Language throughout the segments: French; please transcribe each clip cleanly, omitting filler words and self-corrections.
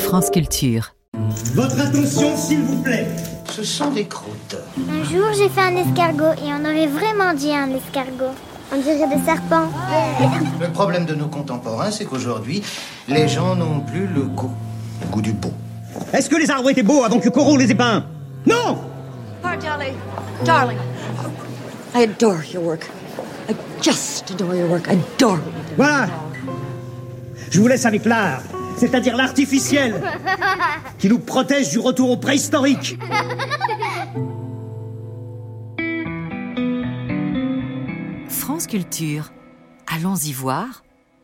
France Culture. Votre attention, s'il vous plaît. Ce sont des croûtes. Un jour, j'ai fait un escargot et on aurait vraiment dit un escargot. On dirait des serpents. Le problème de nos contemporains, c'est qu'aujourd'hui, les gens n'ont plus le goût du beau. Est-ce que les arbres étaient beaux avant que Corot les ait peints? Non! Darling, I adore your work. I just adore your work. I adore it. Voilà. Je vous laisse avec l'art, c'est-à-dire l'artificiel, qui nous protège du retour au préhistorique. France Culture. Allons-y voir.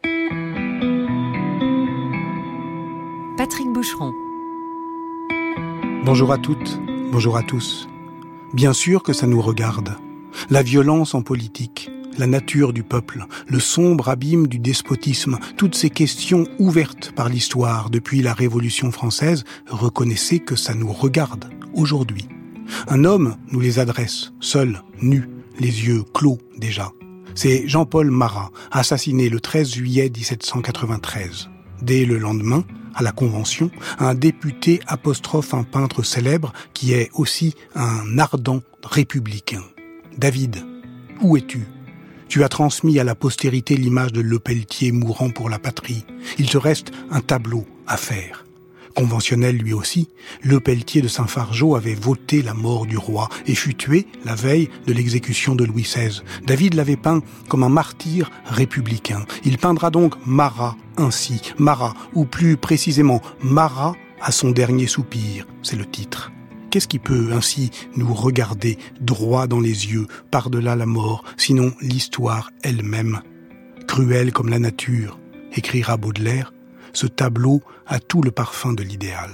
Patrick Boucheron. Bonjour à toutes, bonjour à tous. Bien sûr que ça nous regarde. La violence en politique, la nature du peuple, le sombre abîme du despotisme, toutes ces questions ouvertes par l'histoire depuis la Révolution française, reconnaissez que ça nous regarde aujourd'hui. Un homme nous les adresse, seul, nu, les yeux clos déjà. C'est Jean-Paul Marat, assassiné le 13 juillet 1793. Dès le lendemain, à la Convention, un député apostrophe un peintre célèbre qui est aussi un ardent républicain. David, où es-tu ? Tu as transmis à la postérité l'image de Lepelletier mourant pour la patrie. Il te reste un tableau à faire. Conventionnel lui aussi, Lepelletier de Saint-Fargeau avait voté la mort du roi et fut tué la veille de l'exécution de Louis XVI. David l'avait peint comme un martyr républicain. Il peindra donc Marat ainsi. Marat, ou plus précisément Marat à son dernier soupir, c'est le titre. Qu'est-ce qui peut ainsi nous regarder droit dans les yeux, par-delà la mort, sinon l'histoire elle-même? Cruelle comme la nature, écrira Baudelaire, ce tableau a tout le parfum de l'idéal.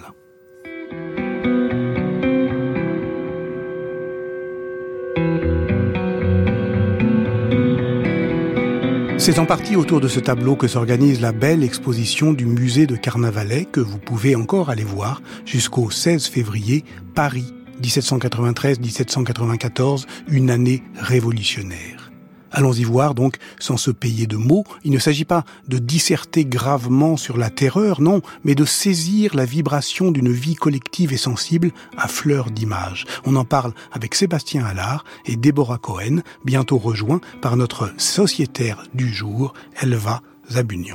C'est en partie autour de ce tableau que s'organise la belle exposition du musée de Carnavalet que vous pouvez encore aller voir jusqu'au 16 février, Paris, 1793-1794, une année révolutionnaire. Allons-y voir donc, sans se payer de mots, il ne s'agit pas de disserter gravement sur la terreur, non, mais de saisir la vibration d'une vie collective et sensible à fleur d'image. On en parle avec Sébastien Allard et Déborah Cohen, bientôt rejoints par notre sociétaire du jour, Elva Zabunian.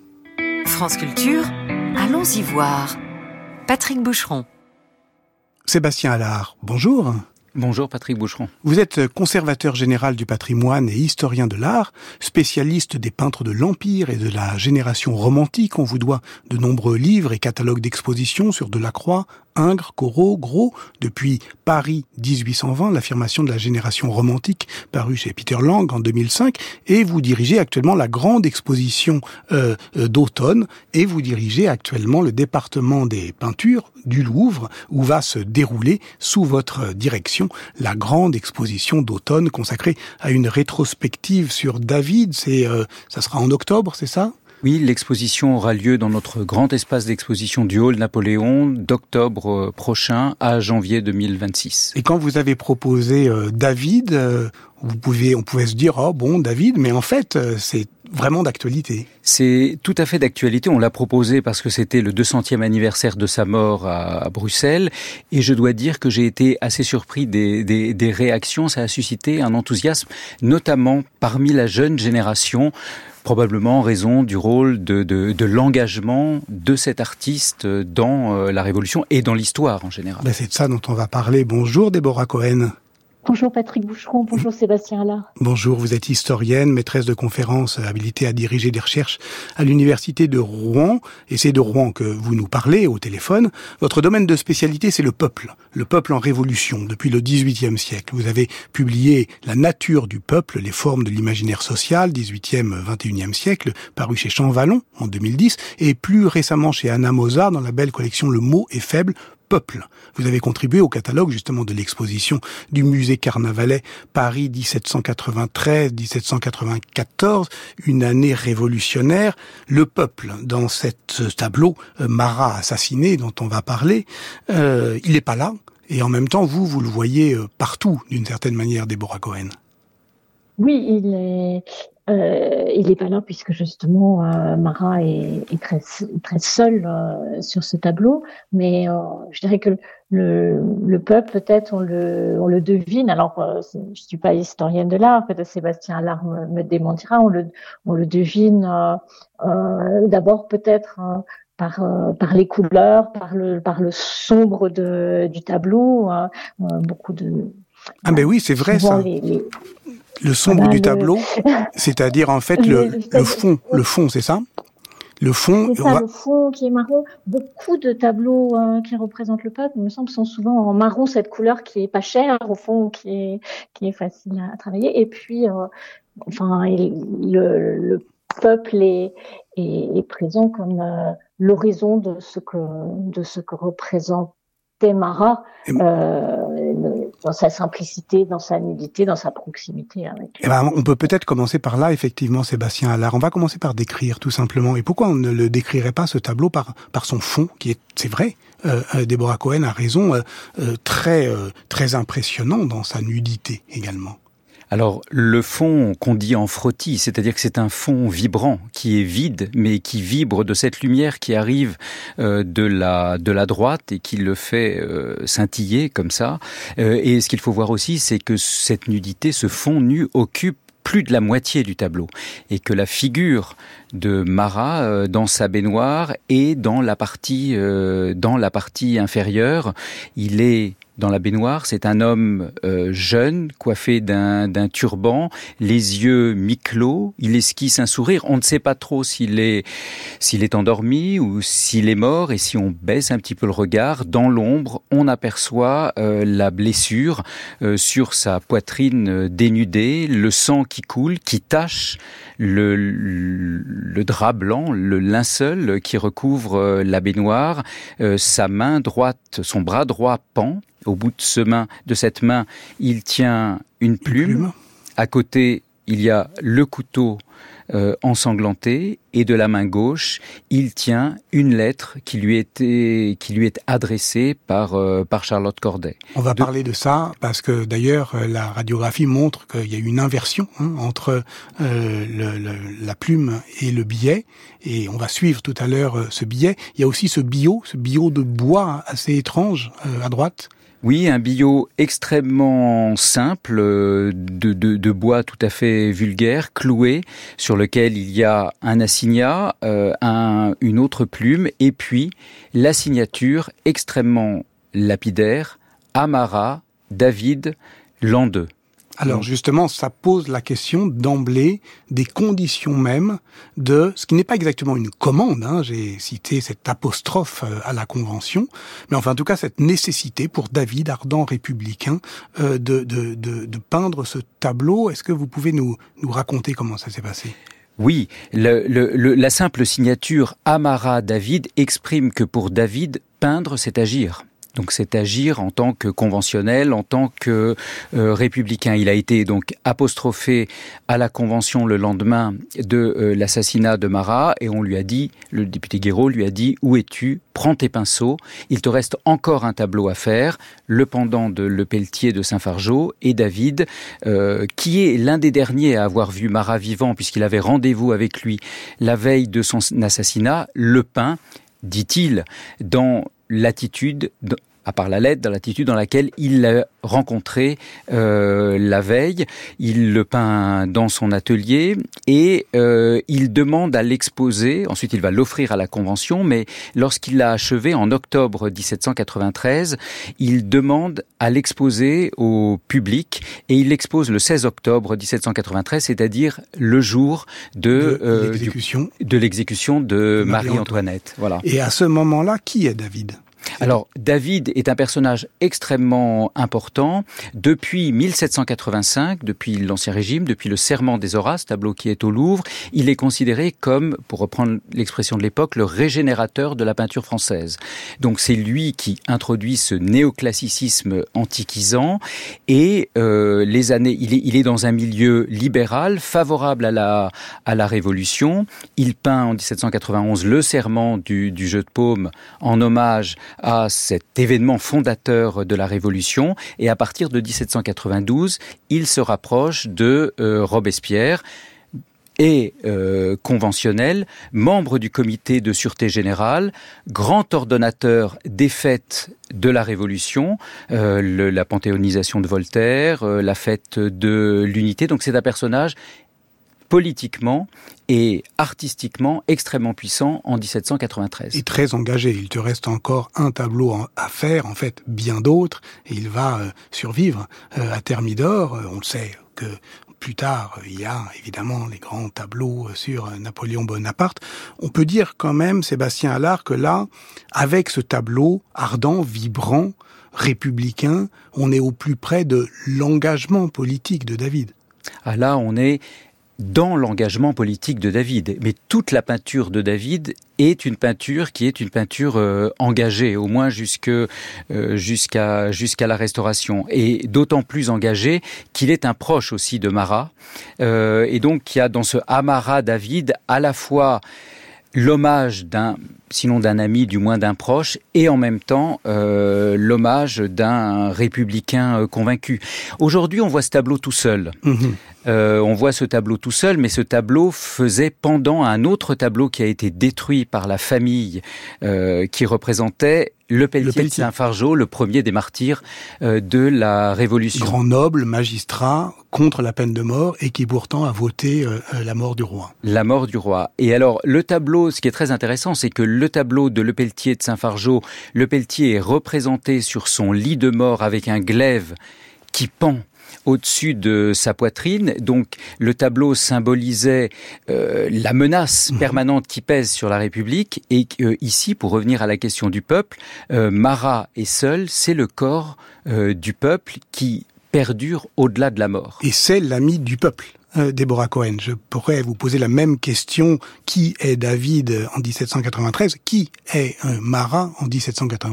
France Culture. Allons-y voir. Patrick Boucheron. Sébastien Allard, bonjour. Bonjour Patrick Boucheron. Vous êtes conservateur général du patrimoine et historien de l'art, spécialiste des peintres de l'Empire et de la génération romantique. On vous doit de nombreux livres et catalogues d'expositions sur Delacroix, Ingres, Corot, Gros, depuis Paris 1820, l'affirmation de la génération romantique, paru chez Peter Lang en 2005, et vous dirigez actuellement la grande exposition d'automne, et vous dirigez actuellement le département des peintures du Louvre, où va se dérouler, sous votre direction, la grande exposition d'automne consacrée à une rétrospective sur David. Ça sera en octobre, c'est ça ? Oui, l'exposition aura lieu dans notre grand espace d'exposition du Hall Napoléon d'octobre prochain à janvier 2026. Et quand vous avez proposé David, on pouvait se dire, oh bon, David, mais en fait, c'est vraiment d'actualité. C'est tout à fait d'actualité. On l'a proposé parce que c'était le 200e anniversaire de sa mort à Bruxelles. Et je dois dire que j'ai été assez surpris des réactions. Ça a suscité un enthousiasme, notamment parmi la jeune génération, probablement en raison du rôle de l'engagement de cet artiste dans la Révolution et dans l'histoire en général. C'est de ça dont on va parler. Bonjour Déborah Cohen. Bonjour Patrick Boucheron, bonjour Sébastien Allard. Bonjour, vous êtes historienne, maîtresse de conférences, habilitée à diriger des recherches à l'université de Rouen, et c'est de Rouen que vous nous parlez au téléphone. Votre domaine de spécialité, c'est le peuple en révolution, depuis le XVIIIe siècle. Vous avez publié La nature du peuple, les formes de l'imaginaire social, XVIIIe, XXIe siècle, paru chez Champvallon en 2010, et plus récemment chez Anna Mozart dans la belle collection Le mot est faible, peuple. Vous avez contribué au catalogue justement de l'exposition du musée Carnavalet Paris 1793-1794, une année révolutionnaire. Le peuple, dans cette tableau Marat assassiné dont on va parler, il n'est pas là. Et en même temps, vous le voyez partout, d'une certaine manière, Déborah Cohen. Oui, il est pas là puisque justement Marat est très très seul sur ce tableau. Mais je dirais que le peuple, peut-être on le devine. Alors je suis pas historienne de l'art, peut-être Sébastien Allard me démentira. On le devine d'abord peut-être par les couleurs, par le sombre du tableau, beaucoup de. Ah ben oui, c'est vrai ça. Le sombre du tableau, c'est-à-dire en fait le fond, c'est ça? Le fond, c'est ça, le fond qui est marron. Beaucoup de tableaux qui représentent le peuple, il me semble, sont souvent en marron, cette couleur qui est pas chère, au fond, qui est facile à travailler. Et puis, le peuple est présent comme l'horizon de ce que représente Marat, dans sa simplicité, dans sa nudité, dans sa proximité avec. On peut peut-être commencer par là, effectivement, Sébastien Allard. On va commencer par décrire, tout simplement. Et pourquoi on ne le décrirait pas, ce tableau, par son fond, qui est, c'est vrai, Deborah Cohen a raison, très impressionnant dans sa nudité également. Alors, le fond qu'on dit en frottis, c'est-à-dire que c'est un fond vibrant, qui est vide, mais qui vibre de cette lumière qui arrive de la droite et qui le fait scintiller comme ça. Et ce qu'il faut voir aussi, c'est que cette nudité, ce fond nu, occupe plus de la moitié du tableau, et que la figure de Marat dans sa baignoire est dans la partie inférieure. Il est dans la baignoire, c'est un homme jeune, coiffé d'un turban, les yeux mi-clos, il esquisse un sourire. On ne sait pas trop s'il est endormi ou s'il est mort, et si on baisse un petit peu le regard, dans l'ombre, on aperçoit la blessure sur sa poitrine dénudée, le sang qui coule, qui tache le drap blanc, le linceul qui recouvre la baignoire. Sa main droite, son bras droit pend. Au bout de cette main, il tient une plume. À côté, il y a le couteau ensanglanté, et de la main gauche, il tient une lettre qui lui est adressée par Charlotte Corday. On va parler de ça parce que d'ailleurs la radiographie montre qu'il y a eu une inversion entre la plume et le billet, et on va suivre tout à l'heure ce billet. Il y a aussi ce billot de bois assez étrange à droite. Oui, un billot extrêmement simple, de bois tout à fait vulgaire, cloué, sur lequel il y a un assignat, une autre plume, et puis la signature extrêmement lapidaire, Marat, David, l'an 2. Alors justement, ça pose la question d'emblée des conditions même de ce qui n'est pas exactement une commande. J'ai cité cette apostrophe à la Convention, mais enfin en tout cas cette nécessité pour David, ardent républicain, de peindre ce tableau. Est-ce que vous pouvez nous raconter comment ça s'est passé ? Oui, la simple signature Marat David exprime que pour David, peindre, c'est agir. Donc c'est agir en tant que conventionnel, en tant que républicain. Il a été donc apostrophé à la Convention le lendemain de l'assassinat de Marat, et on lui a dit, le député Guéraud lui a dit: où es-tu ? Prends tes pinceaux, il te reste encore un tableau à faire, le pendant de Le Pelletier de Saint-Fargeau, et David, qui est l'un des derniers à avoir vu Marat vivant, puisqu'il avait rendez-vous avec lui la veille de son assassinat, le peint, dit-il, dans l'attitude, à part la lettre, dans l'attitude dans laquelle il l'a rencontré la veille. Il le peint dans son atelier, et il demande à l'exposer. Ensuite, il va l'offrir à la Convention, mais lorsqu'il l'a achevé en octobre 1793, il demande à l'exposer au public, et il l'expose le 16 octobre 1793, c'est-à-dire le jour de l'exécution de Marie-Antoinette. Voilà. Et à ce moment-là, qui est David ? Alors, David est un personnage extrêmement important. Depuis 1785, depuis l'Ancien Régime, depuis le Serment des Horaces, tableau qui est au Louvre, il est considéré comme, pour reprendre l'expression de l'époque, le régénérateur de la peinture française. Donc c'est lui qui introduit ce néoclassicisme antiquisant, et il est dans un milieu libéral, favorable à la Révolution. Il peint en 1791 le Serment du jeu de paume en hommage à cet événement fondateur de la Révolution, et à partir de 1792, il se rapproche de Robespierre, et conventionnel, membre du comité de sûreté générale, grand ordonnateur des fêtes de la Révolution, la panthéonisation de Voltaire, la fête de l'Unité. Donc c'est un personnage politiquement et artistiquement extrêmement puissant en 1793. Et très engagé. Il te reste encore un tableau à faire, en fait bien d'autres, et il va survivre à Thermidor. On le sait que plus tard, il y a évidemment les grands tableaux sur Napoléon Bonaparte. On peut dire quand même, Sébastien Allard, que là, avec ce tableau ardent, vibrant, républicain, on est au plus près de l'engagement politique de David. Ah là, on est dans l'engagement politique de David. Mais toute la peinture de David est une peinture qui est une peinture engagée, au moins jusqu'à la Restauration. Et d'autant plus engagée qu'il est un proche aussi de Marat. Et donc, il y a dans ce Marat David à la fois l'hommage sinon d'un ami, du moins d'un proche, et en même temps l'hommage d'un républicain convaincu. Aujourd'hui, on voit ce tableau tout seul. On voit ce tableau tout seul, mais ce tableau faisait pendant un autre tableau qui a été détruit par la famille qui représentait Le Pelletier de Saint-Fargeau, le premier des martyrs de la Révolution. Grand noble, magistrat, contre la peine de mort, et qui pourtant a voté la mort du roi. La mort du roi. Et alors, le tableau, ce qui est très intéressant, c'est que le tableau de Le Pelletier de Saint-Fargeau, Le Pelletier est représenté sur son lit de mort avec un glaive qui pend au-dessus de sa poitrine. Donc, le tableau symbolisait la menace permanente qui pèse sur la République. Et ici, pour revenir à la question du peuple, Marat est seul, c'est le corps du peuple qui perdure au-delà de la mort. Et c'est l'ami du peuple. Déborah Cohen, je pourrais vous poser la même question. Qui est David en 1793 ? Qui est Marat en 1793 ?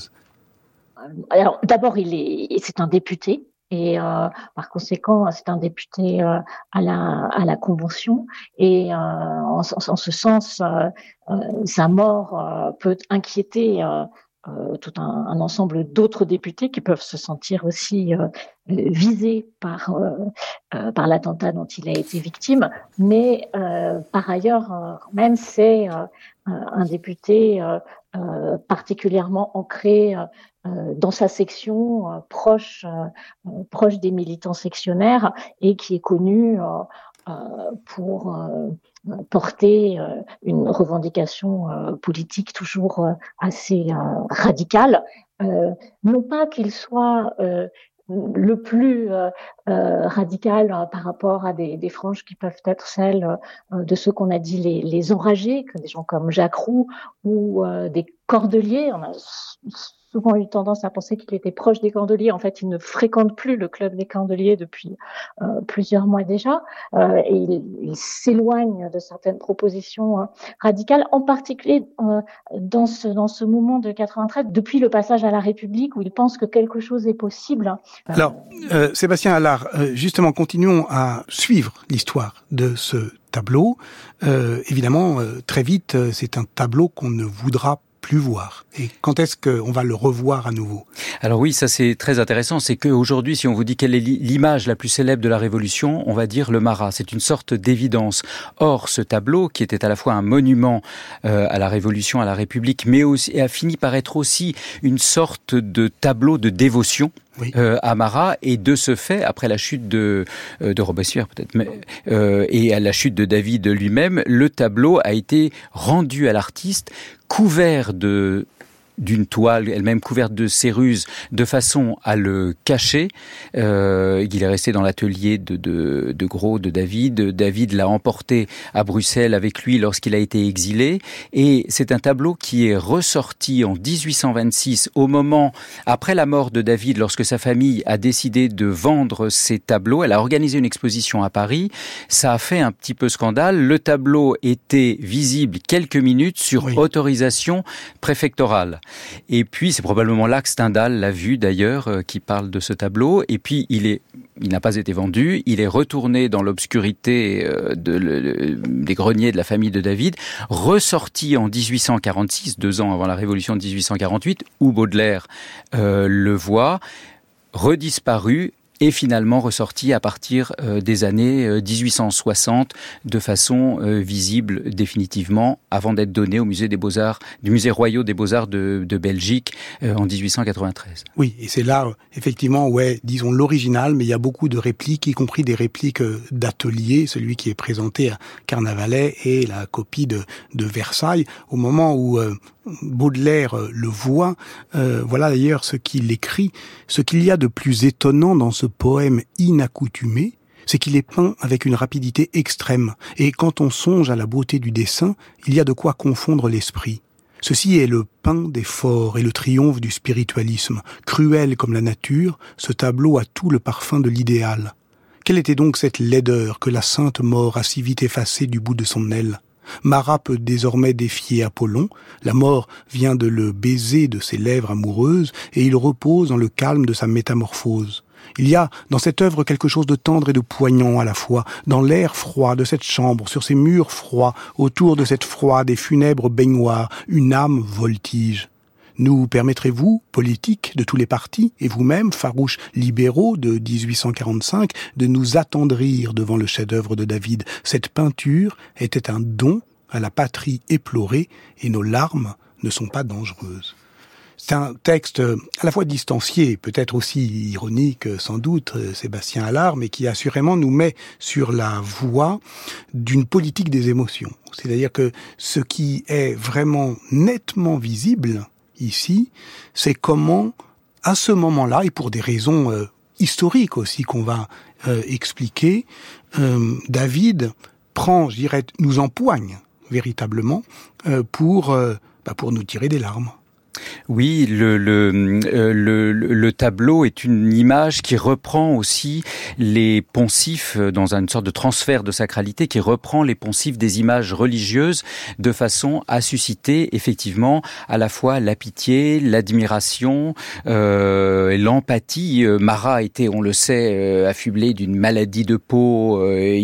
Alors, d'abord, c'est un député. Et par conséquent, c'est un député à la Convention. Et en ce sens, sa mort peut inquiéter tout un ensemble d'autres députés qui peuvent se sentir aussi visés par l'attentat dont il a été victime. Mais par ailleurs, même c'est un député particulièrement ancré dans sa section, proche des militants sectionnaires, et qui est connu pour porter une revendication politique toujours assez radicale. Non pas qu'il soit le plus radical par rapport à des franges qui peuvent être celles de ceux qu'on a dit les enragés, que des gens comme Jacques Roux ou des Cordeliers. On a souvent eu tendance à penser qu'il était proche des Cordeliers. En fait, il ne fréquente plus le club des Cordeliers depuis plusieurs mois déjà. Et il s'éloigne de certaines propositions radicales, en particulier dans ce moment de 93, depuis le passage à la République, où il pense que quelque chose est possible. Alors, Sébastien Allard, justement, continuons à suivre l'histoire de ce tableau. Évidemment, très vite, c'est un tableau qu'on ne voudra plus voir. Et quand est-ce qu'on va le revoir à nouveau ? Alors oui, ça c'est très intéressant. C'est qu'aujourd'hui, si on vous dit quelle est l'image la plus célèbre de la Révolution, on va dire le Marat. C'est une sorte d'évidence. Or, ce tableau, qui était à la fois un monument à la Révolution, à la République, mais aussi a fini par être aussi une sorte de tableau de dévotion. Oui. À Marat, et de ce fait, après la chute de Robespierre peut-être, et à la chute de David lui-même, le tableau a été rendu à l'artiste couvert d'une toile, elle-même couverte de céruse, de façon à le cacher. Il est resté dans l'atelier de Gros, de David. David l'a emporté à Bruxelles avec lui lorsqu'il a été exilé. Et c'est un tableau qui est ressorti en 1826, au moment, après la mort de David, lorsque sa famille a décidé de vendre ses tableaux. Elle a organisé une exposition à Paris. Ça a fait un petit peu scandale. Le tableau était visible quelques minutes sur autorisation préfectorale. Et puis, c'est probablement là que Stendhal l'a vu d'ailleurs, qui parle de ce tableau. Et puis, il n'a pas été vendu. Il est retourné dans l'obscurité des greniers de la famille de David, ressorti en 1846, 2 ans avant la Révolution de 1848, où Baudelaire le voit, redisparu, et finalement ressorti à partir des années 1860 de façon visible définitivement, avant d'être donné au musée des Beaux-Arts, du musée royal des Beaux-Arts de Belgique en 1893. Oui, et c'est là effectivement où est, disons, l'original, mais il y a beaucoup de répliques, y compris des répliques d'atelier, celui qui est présenté à Carnavalet et la copie de Versailles, au moment où Baudelaire le voit. Voilà d'ailleurs ce qu'il écrit. Ce qu'il y a de plus étonnant dans ce poème inaccoutumé, c'est qu'il est peint avec une rapidité extrême. Et quand on songe à la beauté du dessin, il y a de quoi confondre l'esprit. Ceci est le pain des forts et le triomphe du spiritualisme. Cruel comme la nature, ce tableau a tout le parfum de l'idéal. Quelle était donc cette laideur que la sainte mort a si vite effacée du bout de son aile ? Marat peut désormais défier Apollon, la mort vient de le baiser de ses lèvres amoureuses et il repose dans le calme de sa métamorphose. Il y a dans cette œuvre quelque chose de tendre et de poignant à la fois, dans l'air froid de cette chambre, sur ces murs froids, autour de cette froide et funèbre baignoire, une âme voltige. Nous permettrez-vous, politiques de tous les partis, et vous-même, farouches libéraux de 1845, de nous attendrir devant le chef-d'œuvre de David. Cette peinture était un don à la patrie éplorée, et nos larmes ne sont pas dangereuses. C'est un texte à la fois distancié, peut-être aussi ironique, sans doute, Sébastien Allard, mais qui assurément nous met sur la voie d'une politique des émotions. C'est-à-dire que ce qui est vraiment nettement visible ici, c'est comment, à ce moment-là, et pour des raisons historiques aussi qu'on va expliquer, David prend, je dirais, nous empoigne véritablement pour nous tirer des larmes. Oui, le tableau est une image qui reprend aussi les poncifs dans une sorte de transfert de sacralité, qui reprend les poncifs des images religieuses de façon à susciter effectivement à la fois la pitié, l'admiration, l'empathie. Marat était, on le sait, affublé d'une maladie de peau, et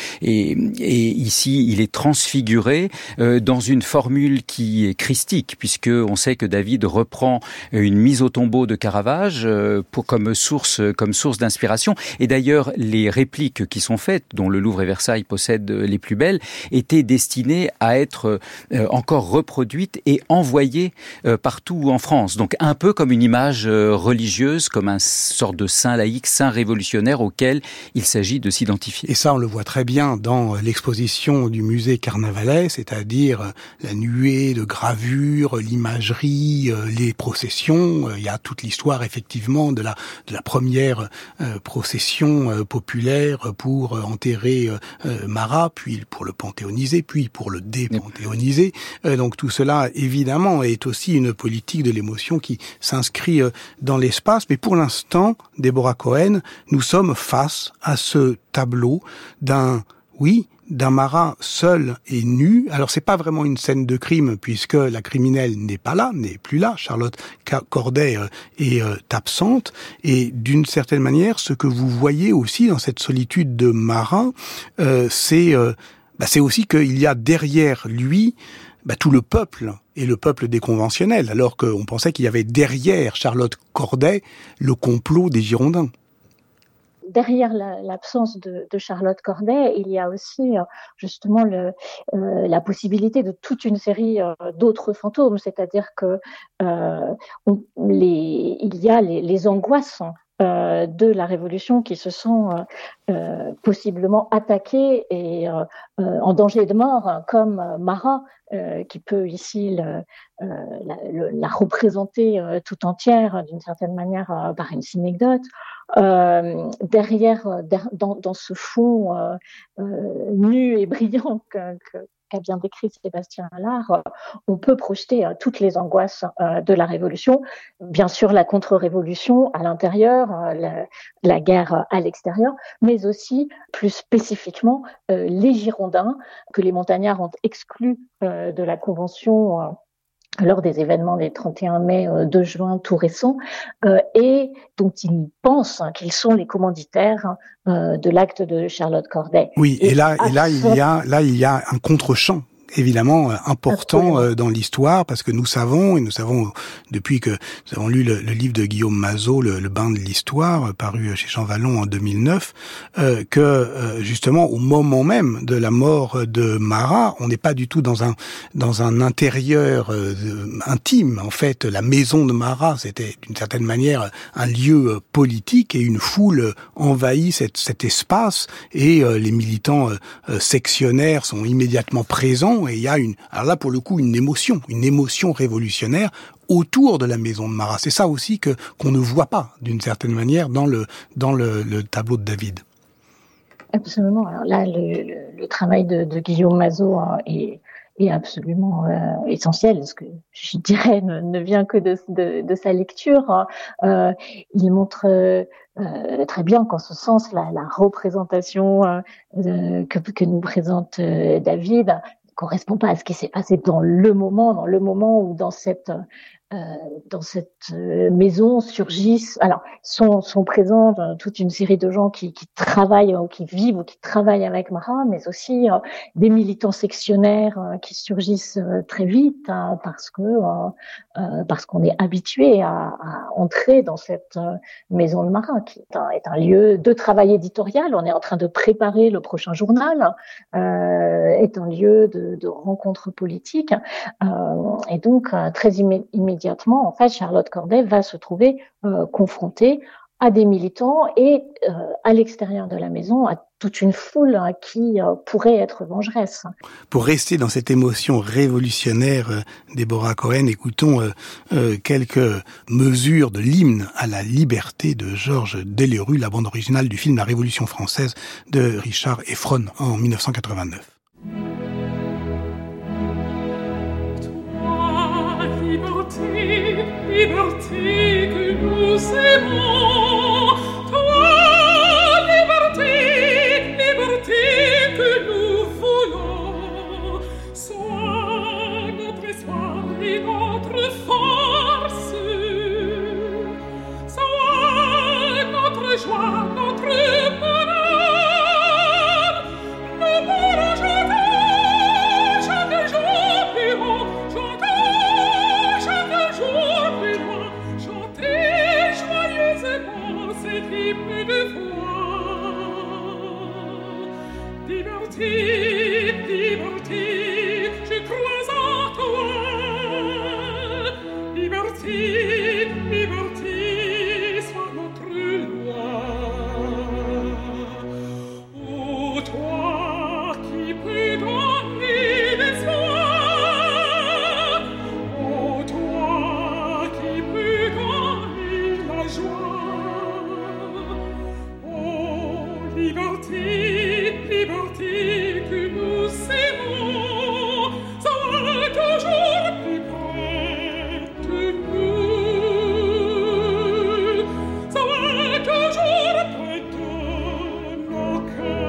ici il est transfiguré dans une formule qui est christique, puisque on sait que David reprend une mise au tombeau de Caravage comme source d'inspiration. Et d'ailleurs, les répliques qui sont faites, dont le Louvre et Versailles possèdent les plus belles, étaient destinées à être encore reproduites et envoyées partout en France. Donc un peu comme une image religieuse, comme un sorte de saint laïque, saint révolutionnaire auquel il s'agit de s'identifier. Et ça, on le voit très bien dans l'exposition du musée Carnavalet, c'est-à-dire la nuée de gravures, l'imagerie, les processions. Il y a toute l'histoire effectivement de la première procession populaire pour enterrer Marat, puis pour le panthéoniser, puis pour le dépanthéoniser. Donc tout cela évidemment est aussi une politique de l'émotion qui s'inscrit dans l'espace. Mais pour l'instant, Déborah Cohen, nous sommes face à ce tableau d'un Marat seul et nu. Alors c'est pas vraiment une scène de crime puisque la criminelle n'est plus là. Charlotte Corday est absente. Et d'une certaine manière, ce que vous voyez aussi dans cette solitude de Marat, c'est aussi qu'il y a derrière lui tout le peuple et le peuple des conventionnels, alors qu'on pensait qu'il y avait derrière Charlotte Corday le complot des Girondins. Derrière l'absence de Charlotte Corday, il y a aussi justement la possibilité de toute une série d'autres fantômes, c'est-à-dire que il y a les angoisses de la Révolution qui se sont possiblement attaquées et en danger de mort, comme Marat, qui peut ici la représenter tout entière d'une certaine manière par une synecdoche. Derrière, dans ce fond nu et brillant qu'a bien décrit Sébastien Allard, on peut projeter toutes les angoisses de la Révolution, bien sûr la contre-révolution à l'intérieur, la guerre à l'extérieur, mais aussi plus spécifiquement les Girondins que les montagnards ont exclus de la Convention lors des événements des 31 mai, 2 juin tout récents, et dont ils pensent qu'ils sont les commanditaires de l'acte de Charlotte Corday. Oui, et là il y a un contre-champ évidemment important dans l'histoire, parce que nous savons depuis que nous avons lu le livre de Guillaume Mazot, le bain de l'histoire, paru chez Jean Vallon en 2009, que justement au moment même de la mort de Marat, on n'est pas du tout dans un intérieur intime. En fait, la maison de Marat, c'était d'une certaine manière un lieu politique, et une foule envahit cet espace, et les militants sectionnaires sont immédiatement présents. Et il y a alors là pour le coup une émotion révolutionnaire autour de la maison de Marat. C'est ça aussi qu'on ne voit pas d'une certaine manière dans le tableau de David. Absolument. Alors là, le travail de Guillaume Mazot est absolument essentiel. Ce que je dirais ne vient que de sa lecture. Il montre très bien qu'en ce sens, la représentation que nous présente David correspond pas à ce qui s'est passé dans le moment où dans cette maison surgissent, alors sont présents toute une série de gens qui travaillent ou qui vivent ou qui travaillent avec Marat, mais aussi des militants sectionnaires qui surgissent très vite, parce qu'on est habitué à entrer dans cette maison de Marat, qui est un lieu de travail éditorial. On est en train de préparer le prochain journal, est un lieu de rencontre politique, et donc très immédiatement, en fait, Charlotte Corday va se trouver confrontée à des militants et à l'extérieur de la maison, à toute une foule qui pourrait être vengeresse. Pour rester dans cette émotion révolutionnaire, Deborah Cohen, écoutons quelques mesures de l'hymne à la liberté de Georges Delerue, la bande originale du film La Révolution française de Richard Effron en 1989. Liberté que nous aimons, toi, liberté que nous voulons, sois notre espoir et notre force, sois notre joie, notre bonheur, nous pourrons chanter chaque jour plus haut, hymne de foi. Liberté, je crois en toi. Liberté, sois notre loi. Ô toi qui peux donner l'espoir, ô toi qui peux donner la joie. Liberté que nous aimons, sois toujours plus près de nous, sois toujours près de nos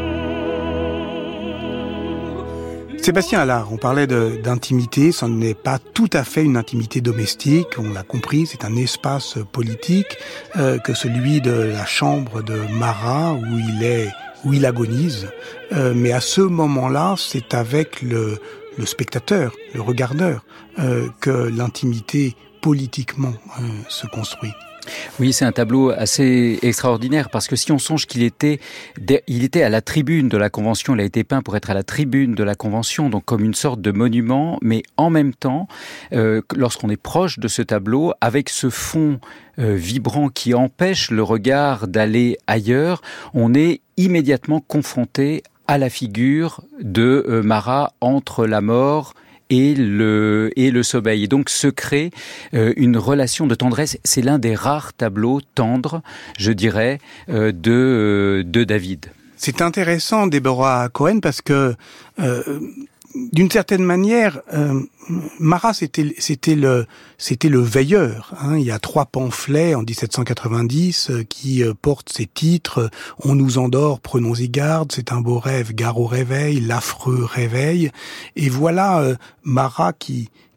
cœurs. Sébastien Allard, on parlait d'intimité, ce n'est pas tout à fait une intimité domestique, on l'a compris, c'est un espace politique que celui de la chambre de Marat où il agonise, mais à ce moment-là, c'est avec le spectateur, le regardeur, que l'intimité politiquement se construit. Oui, c'est un tableau assez extraordinaire, parce que si on songe qu'il était à la tribune de la Convention, il a été peint pour être à la tribune de la Convention, donc comme une sorte de monument, mais en même temps, lorsqu'on est proche de ce tableau, avec ce fond vibrant qui empêche le regard d'aller ailleurs, on est immédiatement confronté à la figure de Marat entre la mort et le sommeil. Et donc se crée une relation de tendresse. C'est l'un des rares tableaux tendres, je dirais, de David. C'est intéressant, Deborah Cohen, parce que d'une certaine manière, Marat, c'était le veilleur. Il y a 3 pamphlets en 1790 qui portent ces titres. On nous endort, prenons-y garde. C'est un beau rêve, gare au réveil. L'affreux réveil. Et voilà Marat qui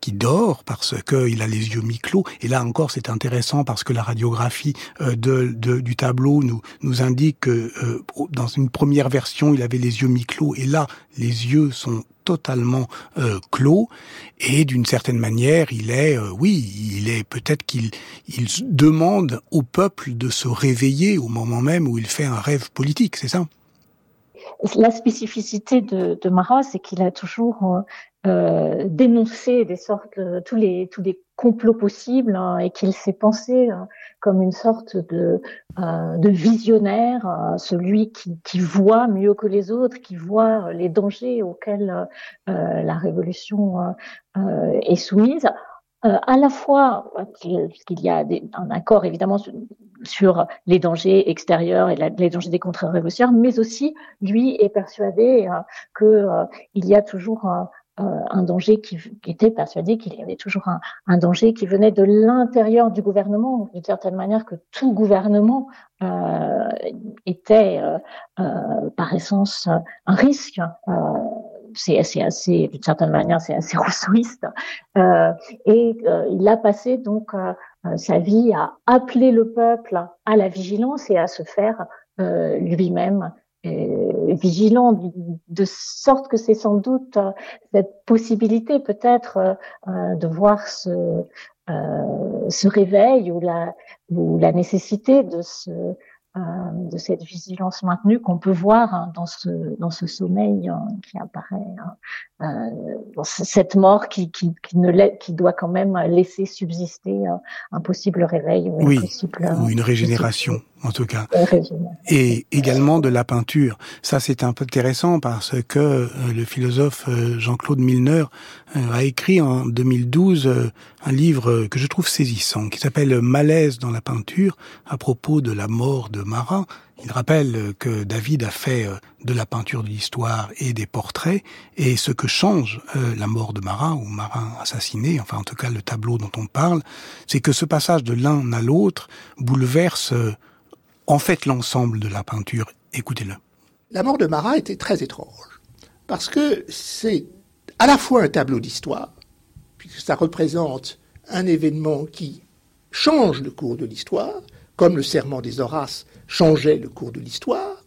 qui dort parce qu'il a les yeux mi-clos. Et là encore, c'est intéressant parce que la radiographie du tableau nous indique que dans une première version, il avait les yeux mi-clos. Et là, les yeux sont totalement clos. Et d'une certaine manière, il est peut-être qu'il demande au peuple de se réveiller au moment même où il fait un rêve politique, c'est ça? La spécificité de Marat, c'est qu'il a toujours dénoncé des sortes tous les complots possibles, hein, et qu'il s'est pensé comme une sorte de visionnaire, celui qui voit mieux que les autres, qui voit les dangers auxquels la révolution est soumise. À la fois, qu'il y a un accord évidemment sur les dangers extérieurs et les dangers des contre-révolutionnaires, mais aussi lui est persuadé que il y a toujours un danger qui était persuadé qu'il y avait toujours un danger qui venait de l'intérieur du gouvernement, d'une certaine manière que tout gouvernement était par essence un risque. C'est assez, d'une certaine manière, c'est assez rousseauiste. Il a passé donc sa vie à appeler le peuple à la vigilance et à se faire lui-même vigilant, de sorte que c'est sans doute cette possibilité peut-être de voir ce réveil ou la nécessité de cette vigilance maintenue qu'on peut voir dans ce sommeil qui apparaît, dans cette mort qui doit quand même laisser subsister un possible réveil ou une régénération en tout cas, et également de la peinture. Ça, c'est un peu intéressant parce que le philosophe Jean-Claude Milner a écrit en 2012 un livre que je trouve saisissant, qui s'appelle « Malaise dans la peinture » à propos de la mort de Marat. Il rappelle que David a fait de la peinture de l'histoire et des portraits, et ce que change la mort de Marat, ou Marat assassiné, enfin en tout cas le tableau dont on parle, c'est que ce passage de l'un à l'autre bouleverse en fait l'ensemble de la peinture. Écoutez-le. La mort de Marat était très étrange, parce que c'est à la fois un tableau d'histoire, puisque ça représente un événement qui change le cours de l'histoire, comme le serment des Horaces changeait le cours de l'histoire.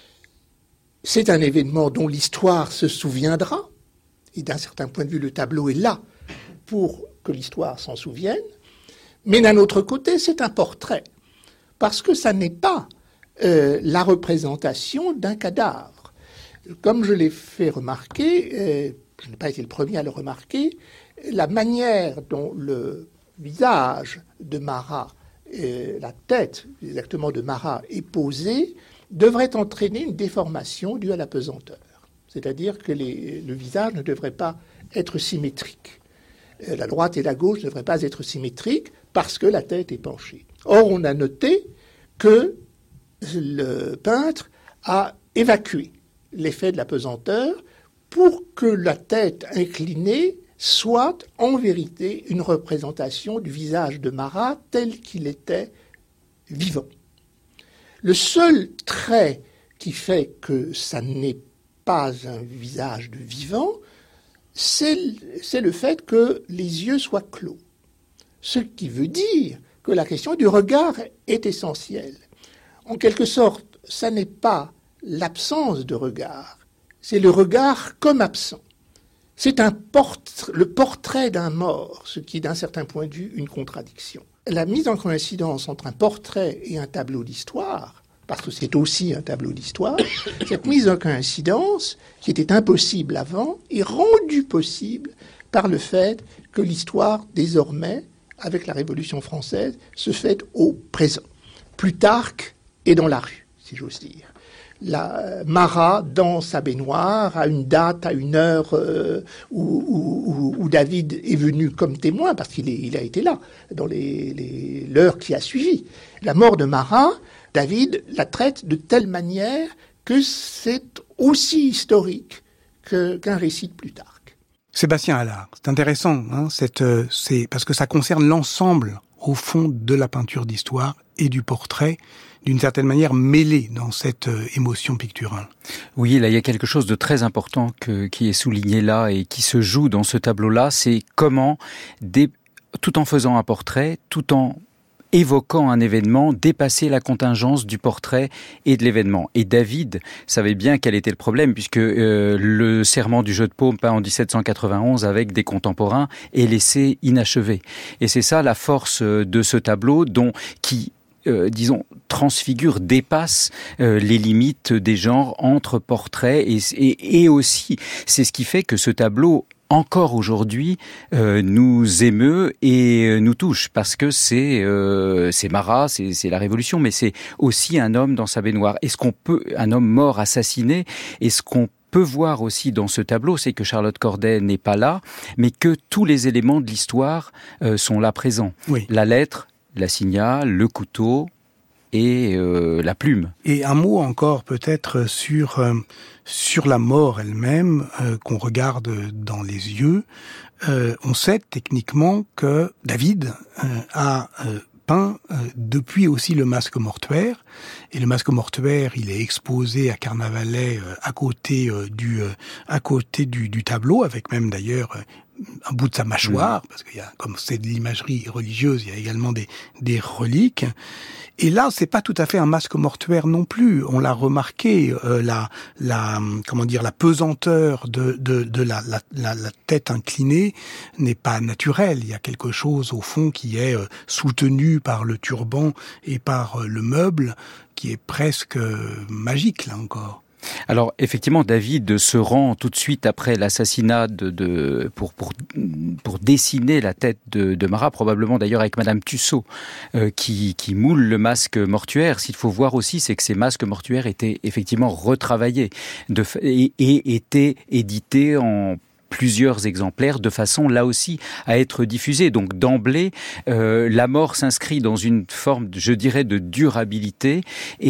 C'est un événement dont l'histoire se souviendra, et d'un certain point de vue, le tableau est là pour que l'histoire s'en souvienne. Mais d'un autre côté, c'est un portrait, parce que ça n'est pas la représentation d'un cadavre. Comme je l'ai fait remarquer, je n'ai pas été le premier à le remarquer, la manière dont le visage de Marat, la tête exactement de Marat est posée, devrait entraîner une déformation due à la pesanteur. C'est-à-dire que le visage ne devrait pas être symétrique. La droite et la gauche ne devraient pas être symétriques parce que la tête est penchée. Or, on a noté que le peintre a évacué l'effet de la pesanteur pour que la tête inclinée soit en vérité une représentation du visage de Marat tel qu'il était vivant. Le seul trait qui fait que ça n'est pas un visage de vivant, c'est le fait que les yeux soient clos. Ce qui veut dire que la question du regard est essentielle. En quelque sorte, ça n'est pas l'absence de regard, c'est le regard comme absent. C'est le portrait d'un mort, ce qui est d'un certain point de vue une contradiction. La mise en coïncidence entre un portrait et un tableau d'histoire, parce que c'est aussi un tableau d'histoire, cette mise en coïncidence, qui était impossible avant, est rendue possible par le fait que l'histoire, désormais, avec la Révolution française, se fait au présent. Plutarque est dans la rue, si j'ose dire. Marat, dans sa baignoire, à une date, à une heure où David est venu comme témoin, parce qu'il a été là, dans l'heure qui a suivi. La mort de Marat, David la traite de telle manière que c'est aussi historique qu'un récit de Plutarque. Sébastien Allard, c'est intéressant, hein, c'est parce que ça concerne l'ensemble au fond, de la peinture d'histoire et du portrait, d'une certaine manière mêlés dans cette émotion picturale. Oui, là, il y a quelque chose de très important qui est souligné là et qui se joue dans ce tableau-là, c'est comment, tout en faisant un portrait, tout en évoquant un événement, dépasser la contingence du portrait et de l'événement. Et David savait bien quel était le problème, puisque le serment du jeu de paume peint en 1791 avec des contemporains est laissé inachevé. Et c'est ça la force de ce tableau qui transfigure, dépasse les limites des genres entre portraits et aussi, c'est ce qui fait que ce tableau encore aujourd'hui nous émeut et nous touche, parce que c'est Marat, c'est la Révolution, mais c'est aussi un homme dans sa baignoire. Un homme mort, assassiné, et ce qu'on peut voir aussi dans ce tableau, c'est que Charlotte Corday n'est pas là, mais que tous les éléments de l'histoire sont là présents. Oui. La lettre, l'assignat, le couteau et la plume. Et un mot encore peut-être sur la mort elle-même, qu'on regarde dans les yeux. On sait techniquement que David a peint depuis aussi le masque mortuaire. Et le masque mortuaire, il est exposé à Carnavalet à côté du tableau, avec même d'ailleurs un bout de sa mâchoire, parce qu'il y a, comme c'est de l'imagerie religieuse, il y a également des reliques. Et là, c'est pas tout à fait un masque mortuaire non plus. On l'a remarqué, la pesanteur de la tête inclinée n'est pas naturelle. Il y a quelque chose au fond qui est soutenu par le turban et par le meuble, qui est presque magique là encore. Alors effectivement, David se rend tout de suite après l'assassinat pour dessiner la tête de Marat, probablement d'ailleurs avec Madame Tussaud, qui moule le masque mortuaire. S'il faut voir aussi, c'est que ces masques mortuaires étaient effectivement retravaillés et étaient édités en plusieurs exemplaires de façon là aussi à être diffusés. Donc d'emblée, la mort s'inscrit dans une forme, je dirais, de durabilité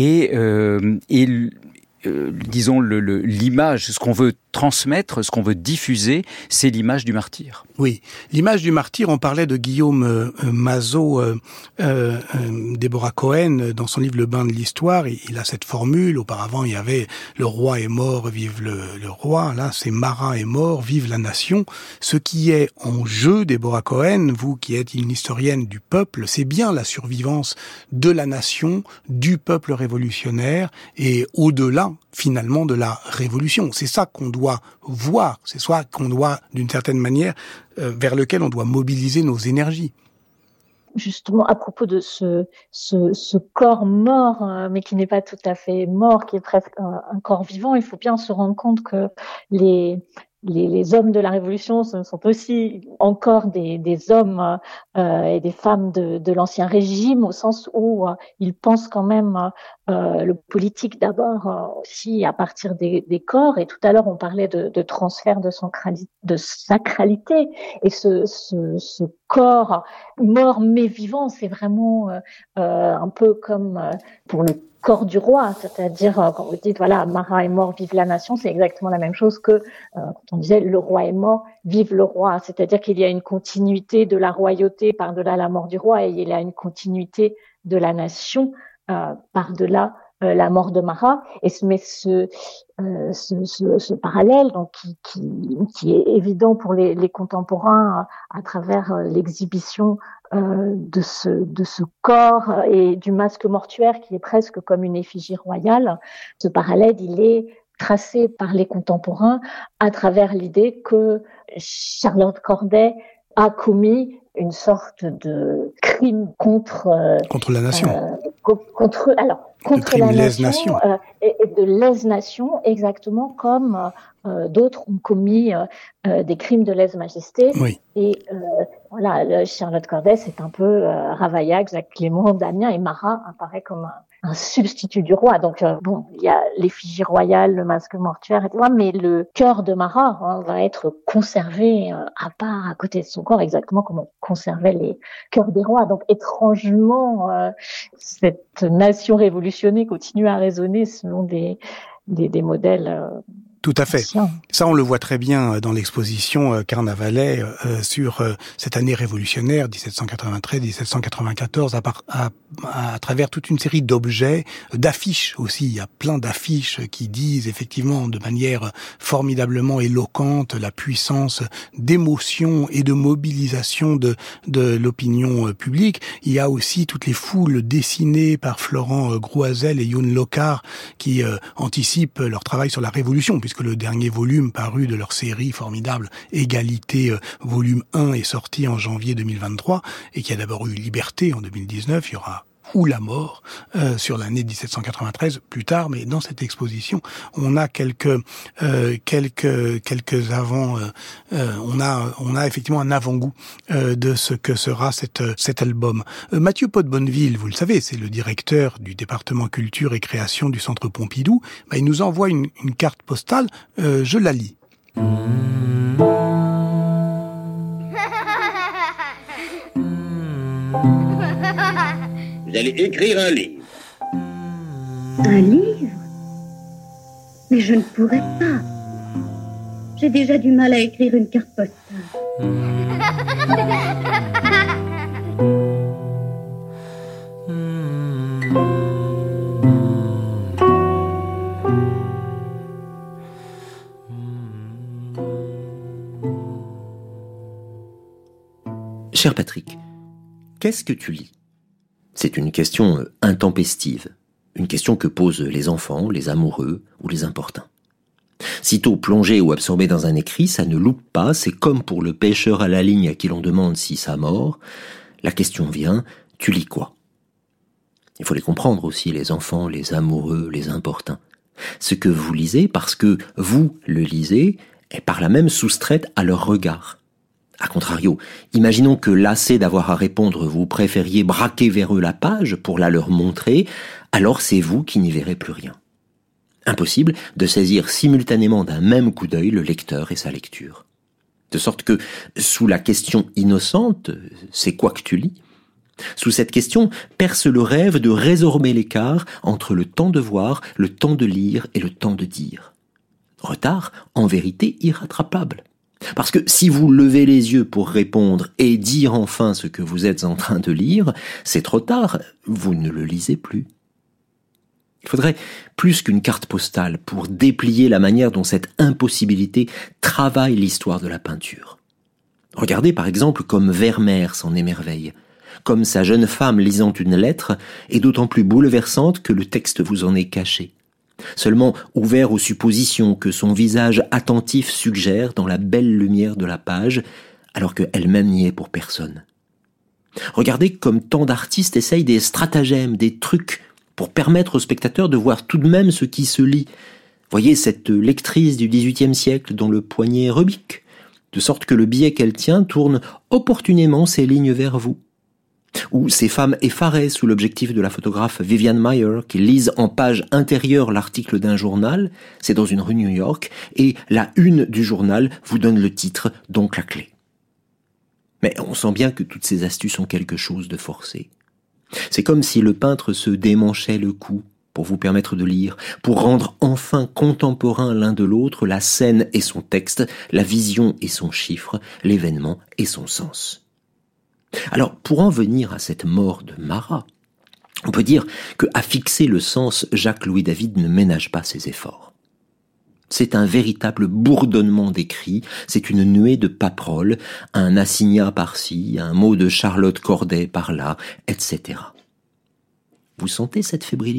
disons l'image, ce qu'on veut transmettre, ce qu'on veut diffuser, c'est l'image du martyr. Oui, l'image du martyr, on parlait de Guillaume Mazot, Deborah Cohen, dans son livre Le bain de l'histoire, il a cette formule. Auparavant, il y avait « le roi est mort, vive le roi ». Là, c'est « Marat est mort, vive la nation ». Ce qui est en jeu, Deborah Cohen, vous qui êtes une historienne du peuple, c'est bien la survivance de la nation, du peuple révolutionnaire, et au-delà, finalement, de la révolution. C'est ça qu'on doit voir, c'est ça qu'on doit, d'une certaine manière, vers lequel on doit mobiliser nos énergies. Justement, à propos de ce corps mort, mais qui n'est pas tout à fait mort, qui est presque un corps vivant, il faut bien se rendre compte que les hommes de la Révolution sont aussi encore des hommes et des femmes de l'ancien régime, au sens où ils pensent quand même le politique d'abord aussi à partir des corps. Et tout à l'heure, on parlait de transfert de sacralité. Et ce corps mort mais vivant, c'est vraiment un peu comme pour le corps du roi, c'est-à-dire quand vous dites voilà, Marat est mort, vive la nation, c'est exactement la même chose que quand on disait le roi est mort, vive le roi, c'est-à-dire qu'il y a une continuité de la royauté par-delà la mort du roi et il y a une continuité de la nation par-delà la mort de Marat. Et mais ce parallèle donc qui est évident pour les contemporains à travers l'exhibition de ce corps et du masque mortuaire qui est presque comme une effigie royale. Ce parallèle, il est tracé par les contemporains à travers l'idée que Charlotte Corday a commis une sorte de crime contre la nation. Contre la nation et de lèse-nation, exactement comme d'autres ont commis des crimes de lèse-majesté. Oui. Et voilà, Charlotte Corday, c'est un peu Ravaillac, Jacques Clément, Damien, et Marat apparaît comme un substitut du roi. Donc bon, il y a l'effigie royale, le masque mortuaire, etc. Mais le cœur de Marat va être conservé à part, à côté de son corps, exactement comme on conservait les cœurs des rois. Donc étrangement, cette nation révolutionnée continue à raisonner selon des modèles Tout à fait. Ça, on le voit très bien dans l'exposition Carnavalet sur cette année révolutionnaire 1793-1794 à travers toute une série d'objets, d'affiches aussi. Il y a plein d'affiches qui disent effectivement de manière formidablement éloquente la puissance d'émotion et de mobilisation de l'opinion publique. Il y a aussi toutes les foules dessinées par Florent Grouazel et Youn Locard qui anticipent leur travail sur la Révolution, puisque le dernier volume paru de leur série formidable Égalité volume 1 est sorti en janvier 2023 et qui a d'abord eu Liberté en 2019. Il y aura ou la mort sur l'année 1793 plus tard, mais dans cette exposition, on a quelques avant, on a effectivement un avant-goût de ce que sera cet album. Mathieu Pot-Bonneville, vous le savez, c'est le directeur du département culture et création du Centre Pompidou. Il nous envoie une carte postale, je la lis. Vous allez écrire un livre. Un livre? Mais je ne pourrais pas. J'ai déjà du mal à écrire une carte postale. Cher Patrick, qu'est-ce que tu lis ? C'est une question intempestive, une question que posent les enfants, les amoureux ou les importuns. Sitôt plongé ou absorbé dans un écrit, ça ne loupe pas, c'est comme pour le pêcheur à la ligne à qui l'on demande si ça mord. La question vient, tu lis quoi ? Il faut les comprendre aussi, les enfants, les amoureux, les importuns. Ce que vous lisez, parce que vous le lisez, est par là même soustraite à leur regard. A contrario, imaginons que lassé d'avoir à répondre, vous préfériez braquer vers eux la page pour la leur montrer, alors c'est vous qui n'y verrez plus rien. Impossible de saisir simultanément d'un même coup d'œil le lecteur et sa lecture. De sorte que, sous la question innocente, c'est quoi que tu lis ? Sous cette question perce le rêve de résorber l'écart entre le temps de voir, le temps de lire et le temps de dire. Retard, en vérité, irrattrapable. Parce que si vous levez les yeux pour répondre et dire enfin ce que vous êtes en train de lire, c'est trop tard, vous ne le lisez plus. Il faudrait plus qu'une carte postale pour déplier la manière dont cette impossibilité travaille l'histoire de la peinture. Regardez par exemple comme Vermeer s'en émerveille, comme sa jeune femme lisant une lettre est d'autant plus bouleversante que le texte vous en est caché. Seulement ouvert aux suppositions que son visage attentif suggère dans la belle lumière de la page, alors qu'elle-même n'y est pour personne. Regardez comme tant d'artistes essayent des stratagèmes, des trucs, pour permettre au spectateur de voir tout de même ce qui se lit. Voyez cette lectrice du XVIIIe siècle dont le poignet rebique, de sorte que le billet qu'elle tient tourne opportunément ses lignes vers vous. Ou ces femmes effarées sous l'objectif de la photographe Vivian Maier qui lisent en page intérieure l'article d'un journal, c'est dans une rue New York, et la une du journal vous donne le titre, donc la clé. Mais on sent bien que toutes ces astuces ont quelque chose de forcé. C'est comme si le peintre se démanchait le cou pour vous permettre de lire, pour rendre enfin contemporains l'un de l'autre la scène et son texte, la vision et son chiffre, l'événement et son sens. Alors, pour en venir à cette mort de Marat, on peut dire que à fixer le sens, Jacques-Louis David ne ménage pas ses efforts. C'est un véritable bourdonnement d'écrits, c'est une nuée de paperoles, un assignat par-ci, un mot de Charlotte Corday par-là, etc. Vous sentez cette fébrilité ?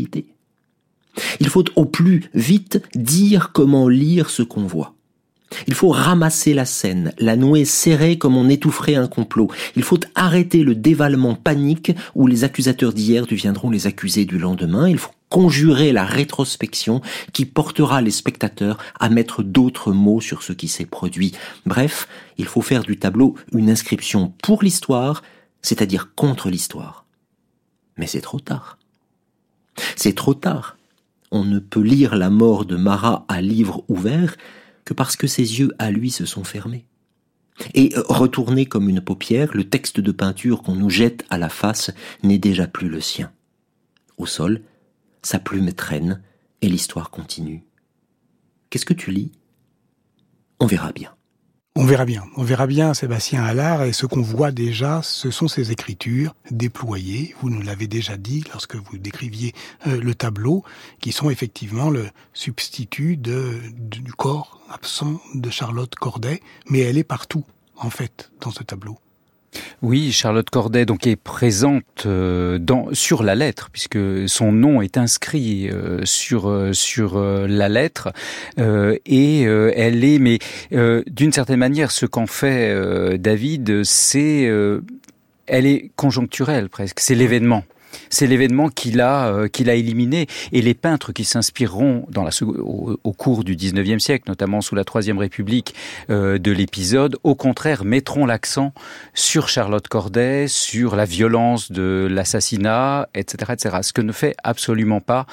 Il faut au plus vite dire comment lire ce qu'on voit. Il faut ramasser la scène, la nouer serrée comme on étoufferait un complot. Il faut arrêter le dévalement panique où les accusateurs d'hier deviendront les accusés du lendemain. Il faut conjurer la rétrospection qui portera les spectateurs à mettre d'autres mots sur ce qui s'est produit. Bref, il faut faire du tableau une inscription pour l'histoire, c'est-à-dire contre l'histoire. Mais c'est trop tard. C'est trop tard. On ne peut lire la mort de Marat à livre ouvert que parce que ses yeux à lui se sont fermés. Et retourné comme une paupière, le texte de peinture qu'on nous jette à la face n'est déjà plus le sien. Au sol, sa plume traîne et l'histoire continue. Qu'est-ce que tu lis ? On verra bien. On verra bien Sébastien Allard, et ce qu'on voit déjà, ce sont ces écritures déployées, vous nous l'avez déjà dit lorsque vous décriviez le tableau, qui sont effectivement le substitut du corps absent de Charlotte Corday, mais elle est partout, en fait, dans ce tableau. Oui, Charlotte Corday donc est présente sur la lettre, puisque son nom est inscrit sur la lettre, et elle est, mais d'une certaine manière, ce qu'en fait David, c'est, elle est conjoncturelle presque, c'est l'événement. C'est l'événement qu'il a éliminé, et les peintres qui s'inspireront au cours du XIXe siècle, notamment sous la Troisième République de l'épisode, au contraire mettront l'accent sur Charlotte Corday, sur la violence de l'assassinat, etc., etc. Ce que ne fait absolument pas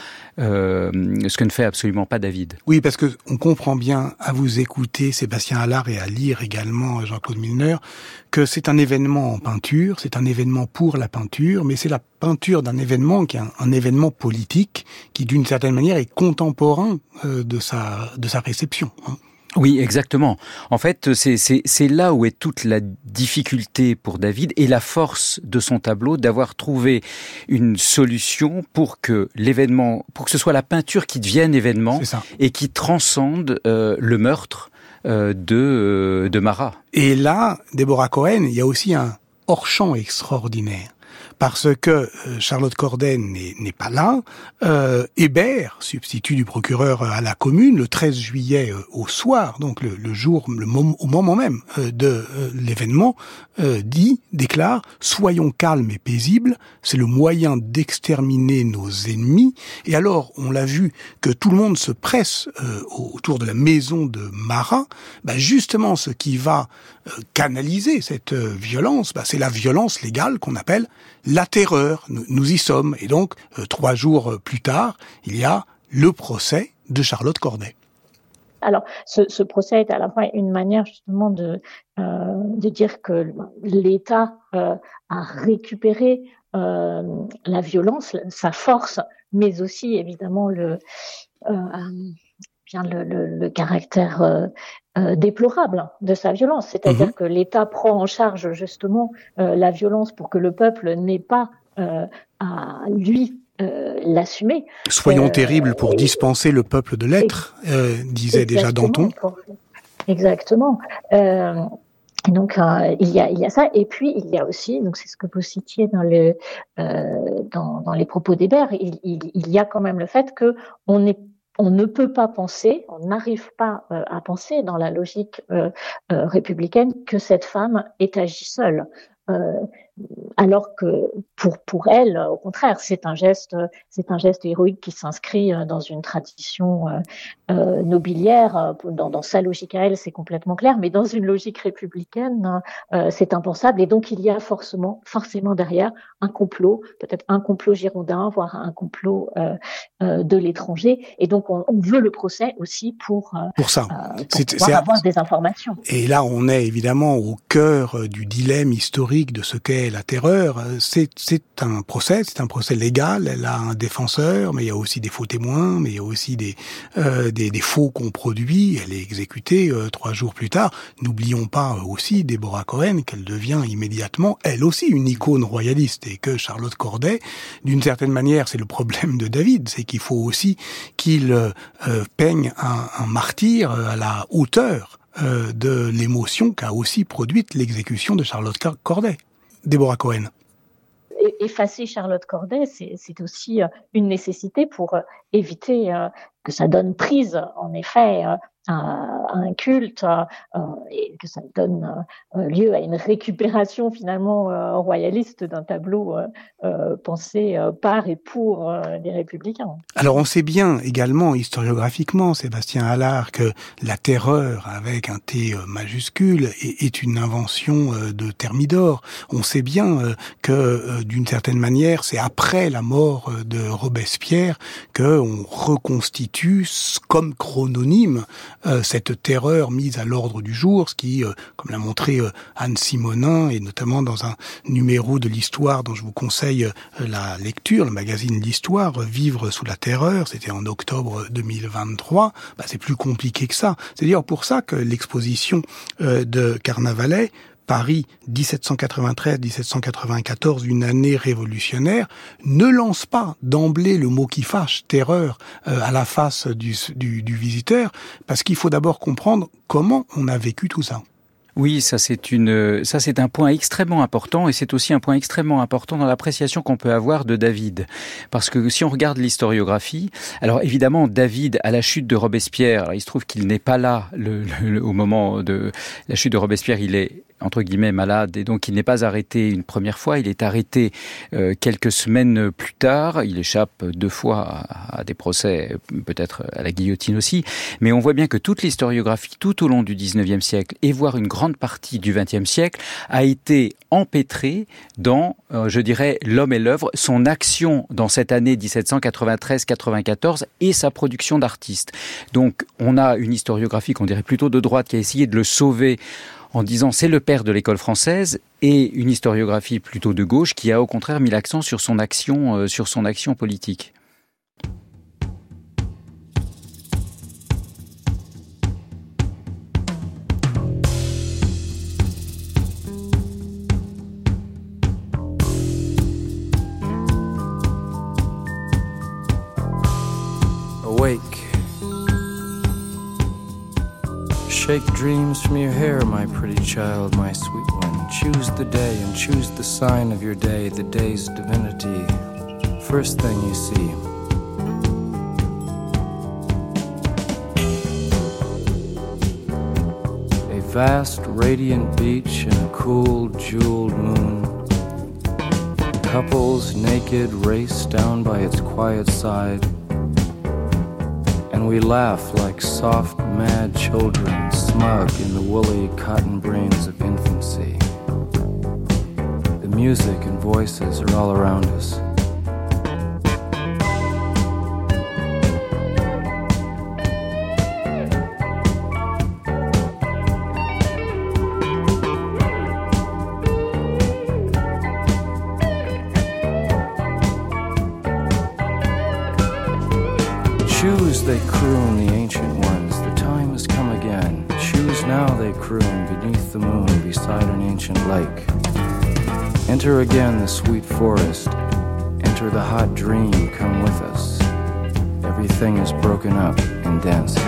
David. Oui, parce que on comprend bien à vous écouter Sébastien Allard et à lire également Jean-Claude Milner que c'est un événement en peinture, c'est un événement pour la peinture, mais c'est la peinture d'un événement qui est un événement politique qui, d'une certaine manière, est contemporain de sa réception. Oui, exactement. En fait, c'est là où est toute la difficulté pour David et la force de son tableau d'avoir trouvé une solution pour que ce soit la peinture qui devienne événement et qui transcende le meurtre de Marat. Et là, Deborah Cohen, il y a aussi un hors-champ extraordinaire. Parce que Charlotte Corday n'est pas là. Hébert, substitut du procureur à la commune, le 13 juillet au soir, donc au moment même de l'événement, déclare « Soyons calmes et paisibles, c'est le moyen d'exterminer nos ennemis ». Et alors, on l'a vu que tout le monde se presse autour de la maison de Marat. Justement, ce qui va canaliser cette violence, c'est la violence légale qu'on appelle la terreur. Nous y sommes. Et donc, 3 jours plus tard, il y a le procès de Charlotte Corday. Alors, ce procès est à la fois une manière justement de dire que l'État a récupéré la violence, sa force, mais aussi évidemment le caractère déplorable de sa violence, c'est-à-dire que l'État prend en charge justement la violence pour que le peuple n'ait pas à lui l'assumer. Soyons terribles pour dispenser le peuple de l'être, disait déjà Danton. Exactement. Donc il y a ça, et puis il y a aussi, donc c'est ce que vous citiez dans les propos d'Hébert, il y a quand même le fait que on ne peut pas penser, on n'arrive pas à penser dans la logique républicaine que cette femme ait agi seule. Alors que pour elle, au contraire, c'est un geste héroïque qui s'inscrit dans une tradition nobiliaire. Dans sa logique à elle, c'est complètement clair, mais dans une logique républicaine, c'est impensable. Et donc, il y a forcément derrière un complot, peut-être un complot girondin, voire un complot de l'étranger. Et donc, on veut le procès aussi pour ça, pouvoir avoir des informations. Et là, on est évidemment au cœur du dilemme historique de ce qu'est la terreur. C'est un procès légal. Elle a un défenseur, mais il y a aussi des faux témoins, mais il y a aussi des faux qu'on produit. Elle est exécutée 3 jours plus tard. N'oublions pas aussi Deborah Cohen, qu'elle devient immédiatement, elle aussi, une icône royaliste, et que Charlotte Corday, d'une certaine manière, c'est le problème de David, c'est qu'il faut aussi qu'il peigne un martyr à la hauteur de l'émotion qu'a aussi produite l'exécution de Charlotte Corday. Deborah Cohen. Effacer Charlotte Corday, c'est aussi une nécessité pour éviter que ça donne prise, en effet, à un culte, et que ça donne lieu à une récupération finalement royaliste d'un tableau pensé par et pour les républicains. Alors on sait bien également historiographiquement, Sébastien Allard, que la terreur avec un T majuscule est une invention de Thermidor. On sait bien que d'une certaine manière, c'est après la mort de Robespierre que on reconstitue comme chrononyme cette terreur mise à l'ordre du jour, ce qui, comme l'a montré Anne Simonin, et notamment dans un numéro de l'Histoire dont je vous conseille la lecture, le magazine L'Histoire, Vivre sous la terreur, c'était en octobre 2023, c'est plus compliqué que ça. C'est d'ailleurs pour ça que l'exposition de Carnavalet, Paris 1793-1794, une année révolutionnaire, ne lance pas d'emblée le mot qui fâche, terreur, à la face du visiteur, parce qu'il faut d'abord comprendre comment on a vécu tout ça. Oui, ça c'est un point extrêmement important, et c'est aussi un point extrêmement important dans l'appréciation qu'on peut avoir de David. Parce que si on regarde l'historiographie, alors évidemment David, à la chute de Robespierre, alors il se trouve qu'il n'est pas là au moment de la chute de Robespierre, il est entre guillemets malade, et donc il n'est pas arrêté une première fois, il est arrêté quelques semaines plus tard, il échappe 2 fois à des procès, peut-être à la guillotine aussi, mais on voit bien que toute l'historiographie tout au long du 19e siècle, et voire une grande partie du 20e siècle, a été empêtrée dans, je dirais, l'homme et l'œuvre, son action dans cette année 1793-94 et sa production d'artiste. Donc on a une historiographie qu'on dirait plutôt de droite qui a essayé de le sauver en disant c'est le père de l'école française, et une historiographie plutôt de gauche qui a au contraire mis l'accent sur son action politique. Awake. Shake dreams from your hair, my pretty child, my sweet one. Choose the day and choose the sign of your day, the day's divinity. First thing you see. A vast, radiant beach and a cool, jeweled moon. Couples naked race down by its quiet side. And we laugh like soft, mad children, smug in the woolly cotton brains of infancy. The music and voices are all around us. Choose, they croon, the ancient ones, the time has come again. Choose now, they croon, beneath the moon, beside an ancient lake. Enter again the sweet forest, enter the hot dream, come with us. Everything is broken up in dances.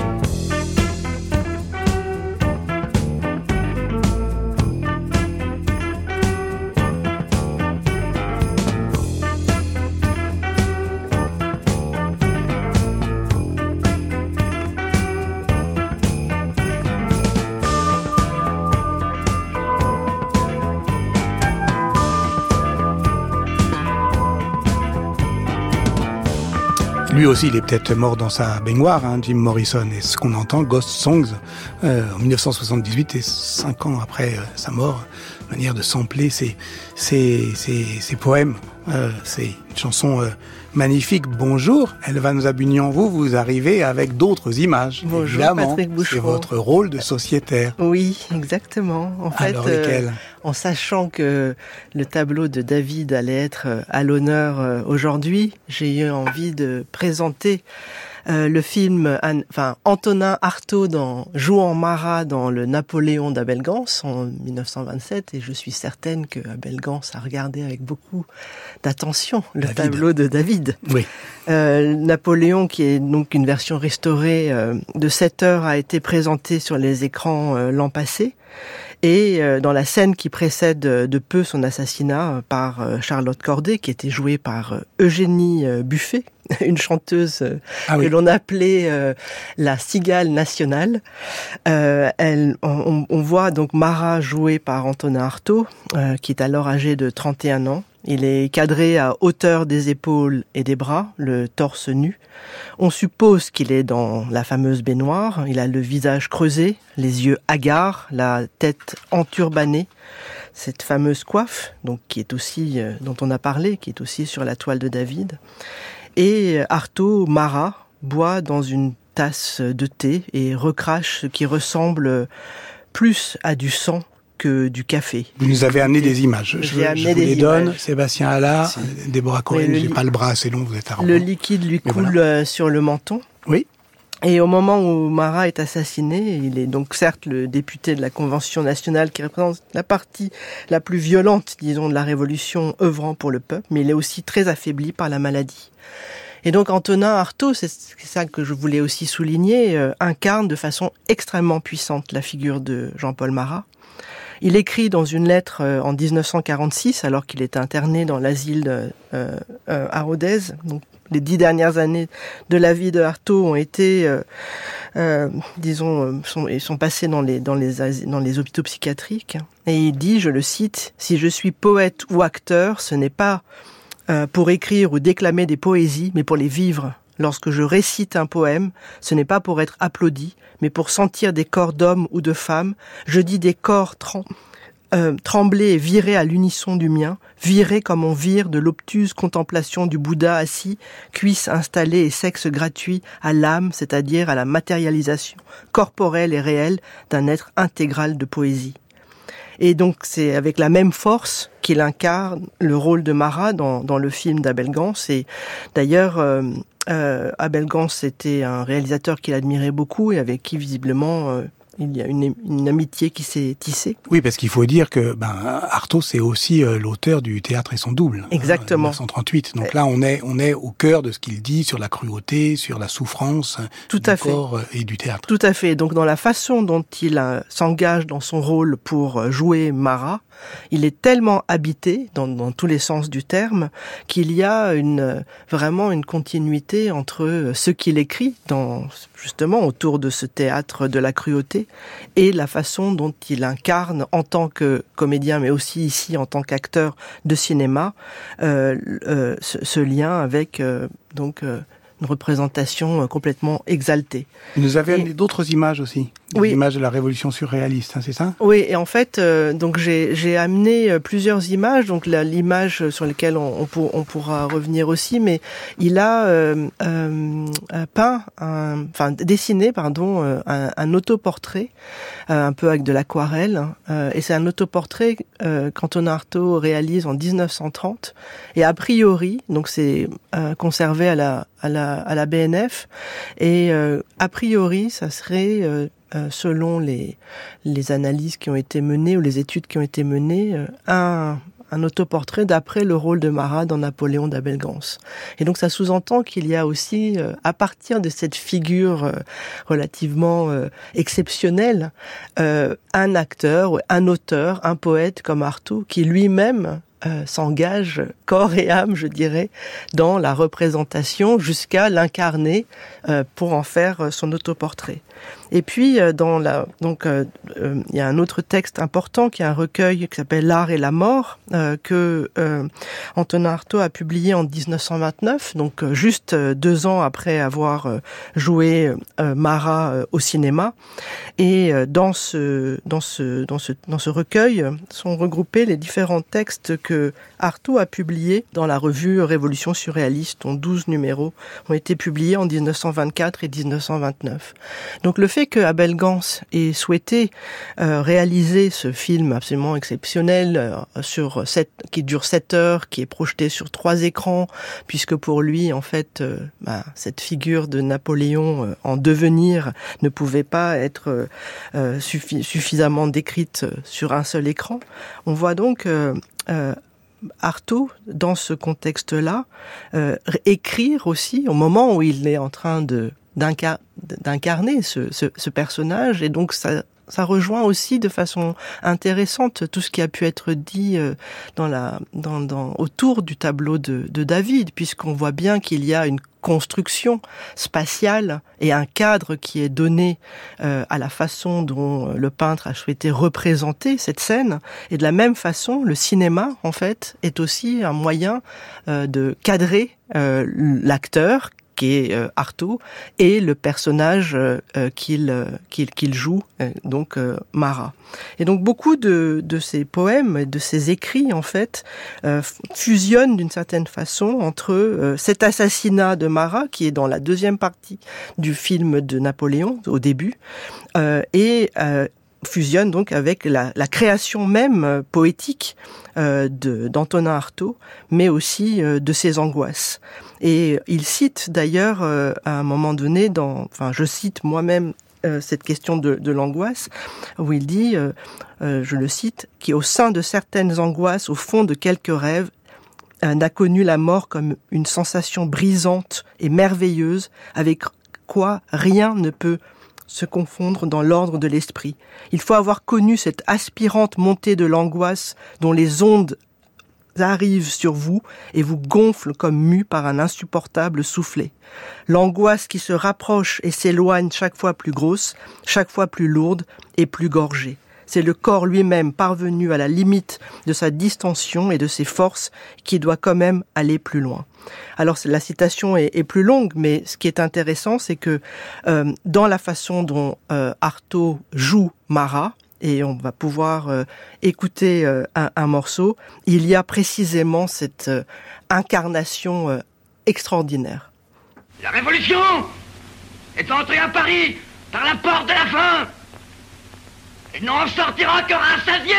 Lui aussi, il est peut-être mort dans sa baignoire, Jim Morrison. Et ce qu'on entend, Ghost Songs, en 1978, et 5 ans après sa mort, manière de sampler ses poèmes. C'est une chanson magnifique. Bonjour, Elvan Zabunian, vous arrivez avec d'autres images. Bonjour, évidemment. Patrick Boucheron. C'est votre rôle de sociétaire. Oui, exactement. En fait, alors, lesquels en sachant que le tableau de David allait être à l'honneur aujourd'hui, j'ai eu envie de présenter le film, Antonin Artaud jouant Marat dans le Napoléon d'Abel Gans en 1927, et je suis certaine que Abel Gans a regardé avec beaucoup d'attention le tableau de David. Oui. Napoléon, qui est donc une version restaurée de 7 heures, a été présenté sur les écrans l'an passé. Et dans la scène qui précède de peu son assassinat par Charlotte Corday, qui était jouée par Eugénie Buffet, une chanteuse que l'on appelait la cigale nationale. On voit donc Marat joué par Antonin Artaud, qui est alors âgé de 31 ans. Il est cadré à hauteur des épaules et des bras, le torse nu. On suppose qu'il est dans la fameuse baignoire. Il a le visage creusé, les yeux hagards, la tête enturbanée. Cette fameuse coiffe, donc qui est aussi dont on a parlé, qui est aussi sur la toile de David. Et Artaud, Marat, boit dans une tasse de thé et recrache ce qui ressemble plus à du sang que du café. Vous nous avez amené des images. Je vous les donne. Sébastien Allard, Déborah Cohen, j'ai pas le bras assez long, vous êtes armé. Le liquide lui coule sur le menton. Oui. Et au moment où Marat est assassiné, il est donc certes le député de la Convention nationale qui représente la partie la plus violente, disons, de la Révolution œuvrant pour le peuple, mais il est aussi très affaibli par la maladie. Et donc Antonin Artaud, c'est ça que je voulais aussi souligner, incarne de façon extrêmement puissante la figure de Jean-Paul Marat. Il écrit dans une lettre en 1946, alors qu'il est interné dans l'asile à Rodez. Donc, les 10 dernières années de la vie de Artaud ont été, sont passées dans les hôpitaux psychiatriques. Et il dit, je le cite, « Si je suis poète ou acteur, ce n'est pas pour écrire ou déclamer des poésies, mais pour les vivre. Lorsque je récite un poème, ce n'est pas pour être applaudi, mais pour sentir des corps d'hommes ou de femmes. Je dis des corps trembler et virer à l'unisson du mien, virer comme on vire de l'obtuse contemplation du Bouddha assis, cuisse installée et sexe gratuit à l'âme, c'est-à-dire à la matérialisation corporelle et réelle d'un être intégral de poésie. » Et donc c'est avec la même force qu'il incarne le rôle de Marat dans le film d'Abel Gans. Et d'ailleurs, Abel Gans était un réalisateur qu'il admirait beaucoup et avec qui visiblement il y a une amitié qui s'est tissée. Oui, parce qu'il faut dire que Artaud, c'est aussi l'auteur du Théâtre et son double. Exactement. 1938. Donc là, on est au cœur de ce qu'il dit sur la cruauté, sur la souffrance du corps et du théâtre. Tout à fait. Donc dans la façon dont il s'engage dans son rôle pour jouer Marat, il est tellement habité, dans tous les sens du terme, qu'il y a vraiment une continuité entre ce qu'il écrit justement autour de ce théâtre de la cruauté et la façon dont il incarne en tant que comédien, mais aussi ici en tant qu'acteur de cinéma, ce lien avec une représentation complètement exaltée. Vous nous avez amené d'autres images aussi, des images de la Révolution surréaliste, c'est ça ? Oui, et en fait, donc j'ai amené plusieurs images, donc l'image sur laquelle on pourra revenir aussi, mais il a dessiné un autoportrait, un peu avec de l'aquarelle, et c'est un autoportrait qu'Antonin Artaud réalise en 1930, et a priori, donc c'est conservé à la BNF, et a priori ça serait selon les analyses qui ont été menées ou les études qui ont été menées, un autoportrait d'après le rôle de Marat dans Napoléon d'Abel Gans. Et donc ça sous-entend qu'il y a aussi, à partir de cette figure relativement exceptionnelle, un acteur, un auteur, un poète comme Artaud qui lui-même s'engage corps et âme, je dirais, dans la représentation jusqu'à l'incarner pour en faire son autoportrait. Et puis il y a un autre texte important qui est un recueil qui s'appelle L'art et la mort que Antonin Artaud a publié en 1929, donc juste 2 ans après avoir joué Marat au cinéma. Et dans ce recueil sont regroupés les différents textes que Artaud a publiés dans la revue Révolution surréaliste, dont 12 numéros ont été publiés en 1924 et 1929. Donc le fait que Abel Gans ait souhaité réaliser ce film absolument exceptionnel qui dure 7 heures, qui est projeté sur 3 écrans, puisque pour lui, en fait, cette figure de Napoléon en devenir ne pouvait pas être suffisamment décrite sur un seul écran. On voit donc Artaud, dans ce contexte-là, écrire aussi au moment où il est en train d'incarner ce personnage, et donc ça rejoint aussi de façon intéressante tout ce qui a pu être dit autour du tableau de David, puisqu'on voit bien qu'il y a une construction spatiale et un cadre qui est donné à la façon dont le peintre a souhaité représenter cette scène. Et de la même façon, le cinéma, en fait, est aussi un moyen de cadrer l'acteur qui est Artaud, et le personnage qu'il joue, donc Marat. Et donc beaucoup de ces poèmes, de ces écrits en fait, fusionnent d'une certaine façon entre cet assassinat de Marat, qui est dans la deuxième partie du film de Napoléon, au début, et fusionne donc avec la création même poétique d'Antonin Artaud, mais aussi de ses angoisses. Et il cite d'ailleurs à un moment donné, je cite moi-même cette question de l'angoisse, où il dit, je le cite, « qui au sein de certaines angoisses, au fond de quelques rêves, n'a connu la mort comme une sensation brisante et merveilleuse, avec quoi rien ne peut se confondre dans l'ordre de l'esprit. Il faut avoir connu cette aspirante montée de l'angoisse dont les ondes arrivent sur vous et vous gonflent comme mus par un insupportable soufflet. L'angoisse qui se rapproche et s'éloigne chaque fois plus grosse, chaque fois plus lourde et plus gorgée. C'est le corps lui-même parvenu à la limite de sa distension et de ses forces qui doit quand même aller plus loin. » Alors la citation est plus longue, mais ce qui est intéressant, c'est que dans la façon dont Artaud joue Marat, et on va pouvoir écouter un morceau, il y a précisément cette incarnation extraordinaire. La Révolution est entrée à Paris par la porte de la faim. Il n'en sortira que rassasié.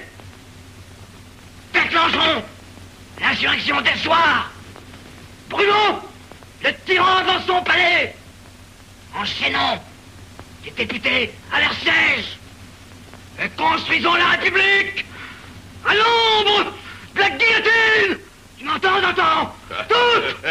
Déclenchons l'insurrection des soirs. Brûlons le tyran dans son palais. Enchaînons les députés à leur siège. Et construisons la République à l'ombre de la guillotine. Tu m'entends, Toutes.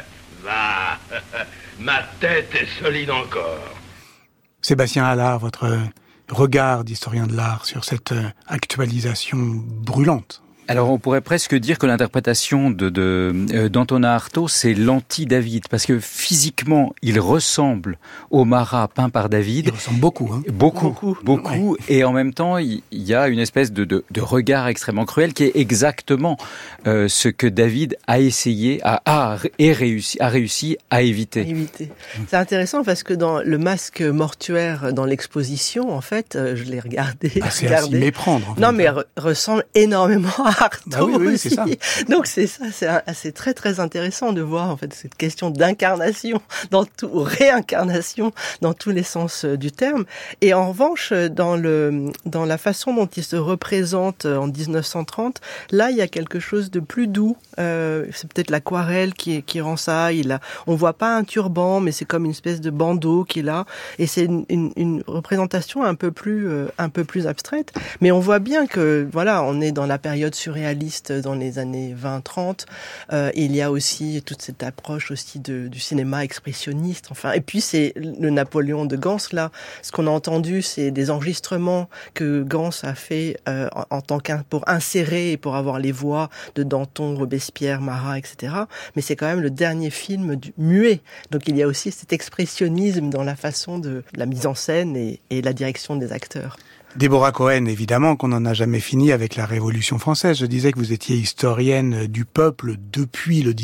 Va, ma tête est solide encore. Sébastien Allard, votre regard d'historien de l'art sur cette actualisation brûlante? Alors on pourrait presque dire que l'interprétation d'Antonin Artaud, c'est l'anti-David, parce que physiquement il ressemble au Marat peint par David. Il ressemble beaucoup, hein. Beaucoup, ouais. Et en même temps il y a une espèce de regard extrêmement cruel qui est exactement ce que David a essayé, a réussi à éviter. C'est intéressant parce que dans le masque mortuaire dans l'exposition, en fait, je l'ai regardé. À s'y méprendre. En fait. Non, mais ressemble énormément à Artaud oui, aussi. C'est ça. Donc c'est ça, c'est très très intéressant de voir en fait cette question d'incarnation réincarnation dans tous les sens du terme. Et en revanche, dans la façon dont il se représente en 1930, là il y a quelque chose de plus doux. C'est peut-être l'aquarelle qui rend ça. On voit pas un turban, mais c'est comme une espèce de bandeau qu'il a. Et c'est une représentation un peu plus abstraite. Mais on voit bien que voilà, on est dans la période surréaliste dans les années 20-30. Il y a aussi toute cette approche aussi du cinéma expressionniste. Enfin, et puis c'est le Napoléon de Gans là. Ce qu'on a entendu, c'est des enregistrements que Gans a fait pour insérer et pour avoir les voix de Danton, Robespierre, Marat, etc. Mais c'est quand même le dernier film muet. Donc il y a aussi cet expressionnisme dans la façon de la mise en scène et la direction des acteurs. Déborah Cohen, évidemment qu'on n'en a jamais fini avec la Révolution française. Je disais que vous étiez historienne du peuple depuis le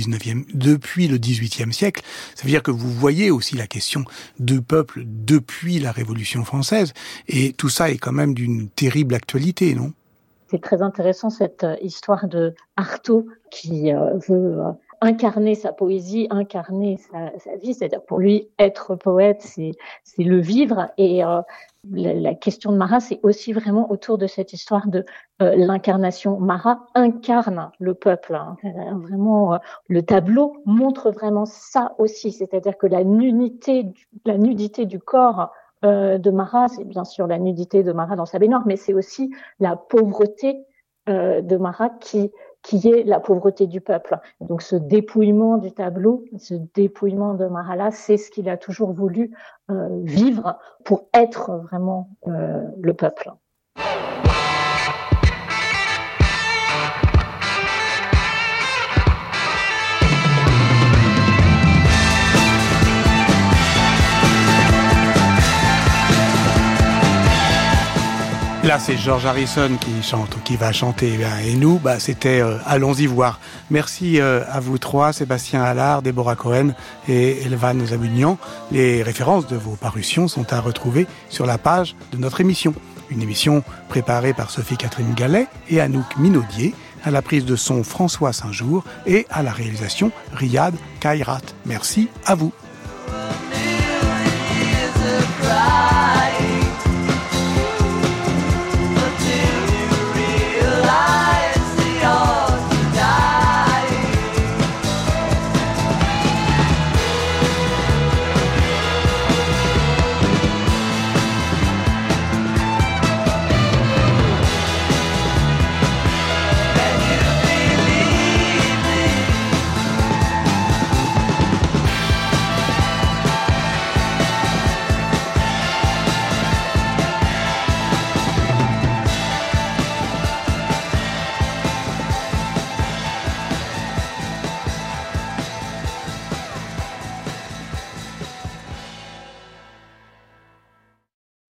18e siècle. Ça veut dire que vous voyez aussi la question du peuple depuis la Révolution française. Et tout ça est quand même d'une terrible actualité, non? C'est très intéressant cette histoire de Artaud qui veut incarner sa poésie, incarner sa vie. C'est-à-dire pour lui, être poète, c'est le vivre. Et la question de Marat, c'est aussi vraiment autour de cette histoire de l'incarnation. Marat incarne le peuple. Hein. Vraiment, le tableau montre vraiment ça aussi. C'est-à-dire que la nudité du corps de Marat, c'est bien sûr la nudité de Marat dans sa baignoire, mais c'est aussi la pauvreté de Marat qui est la pauvreté du peuple. Donc ce dépouillement du tableau, ce dépouillement de Marat-là, c'est ce qu'il a toujours voulu vivre pour être vraiment le peuple. La là, c'est George Harrison qui chante, ou qui va chanter. Et nous, c'était Allons-y voir. Merci à vous trois, Sébastien Allard, Déborah Cohen et Elvan Zabunian. Les références de vos parutions sont à retrouver sur la page de notre émission. Une émission préparée par Sophie-Catherine Gallet et Anouk Minaudier, à la prise de son François Saint-Jour et à la réalisation Riyad Kairat. Merci à vous.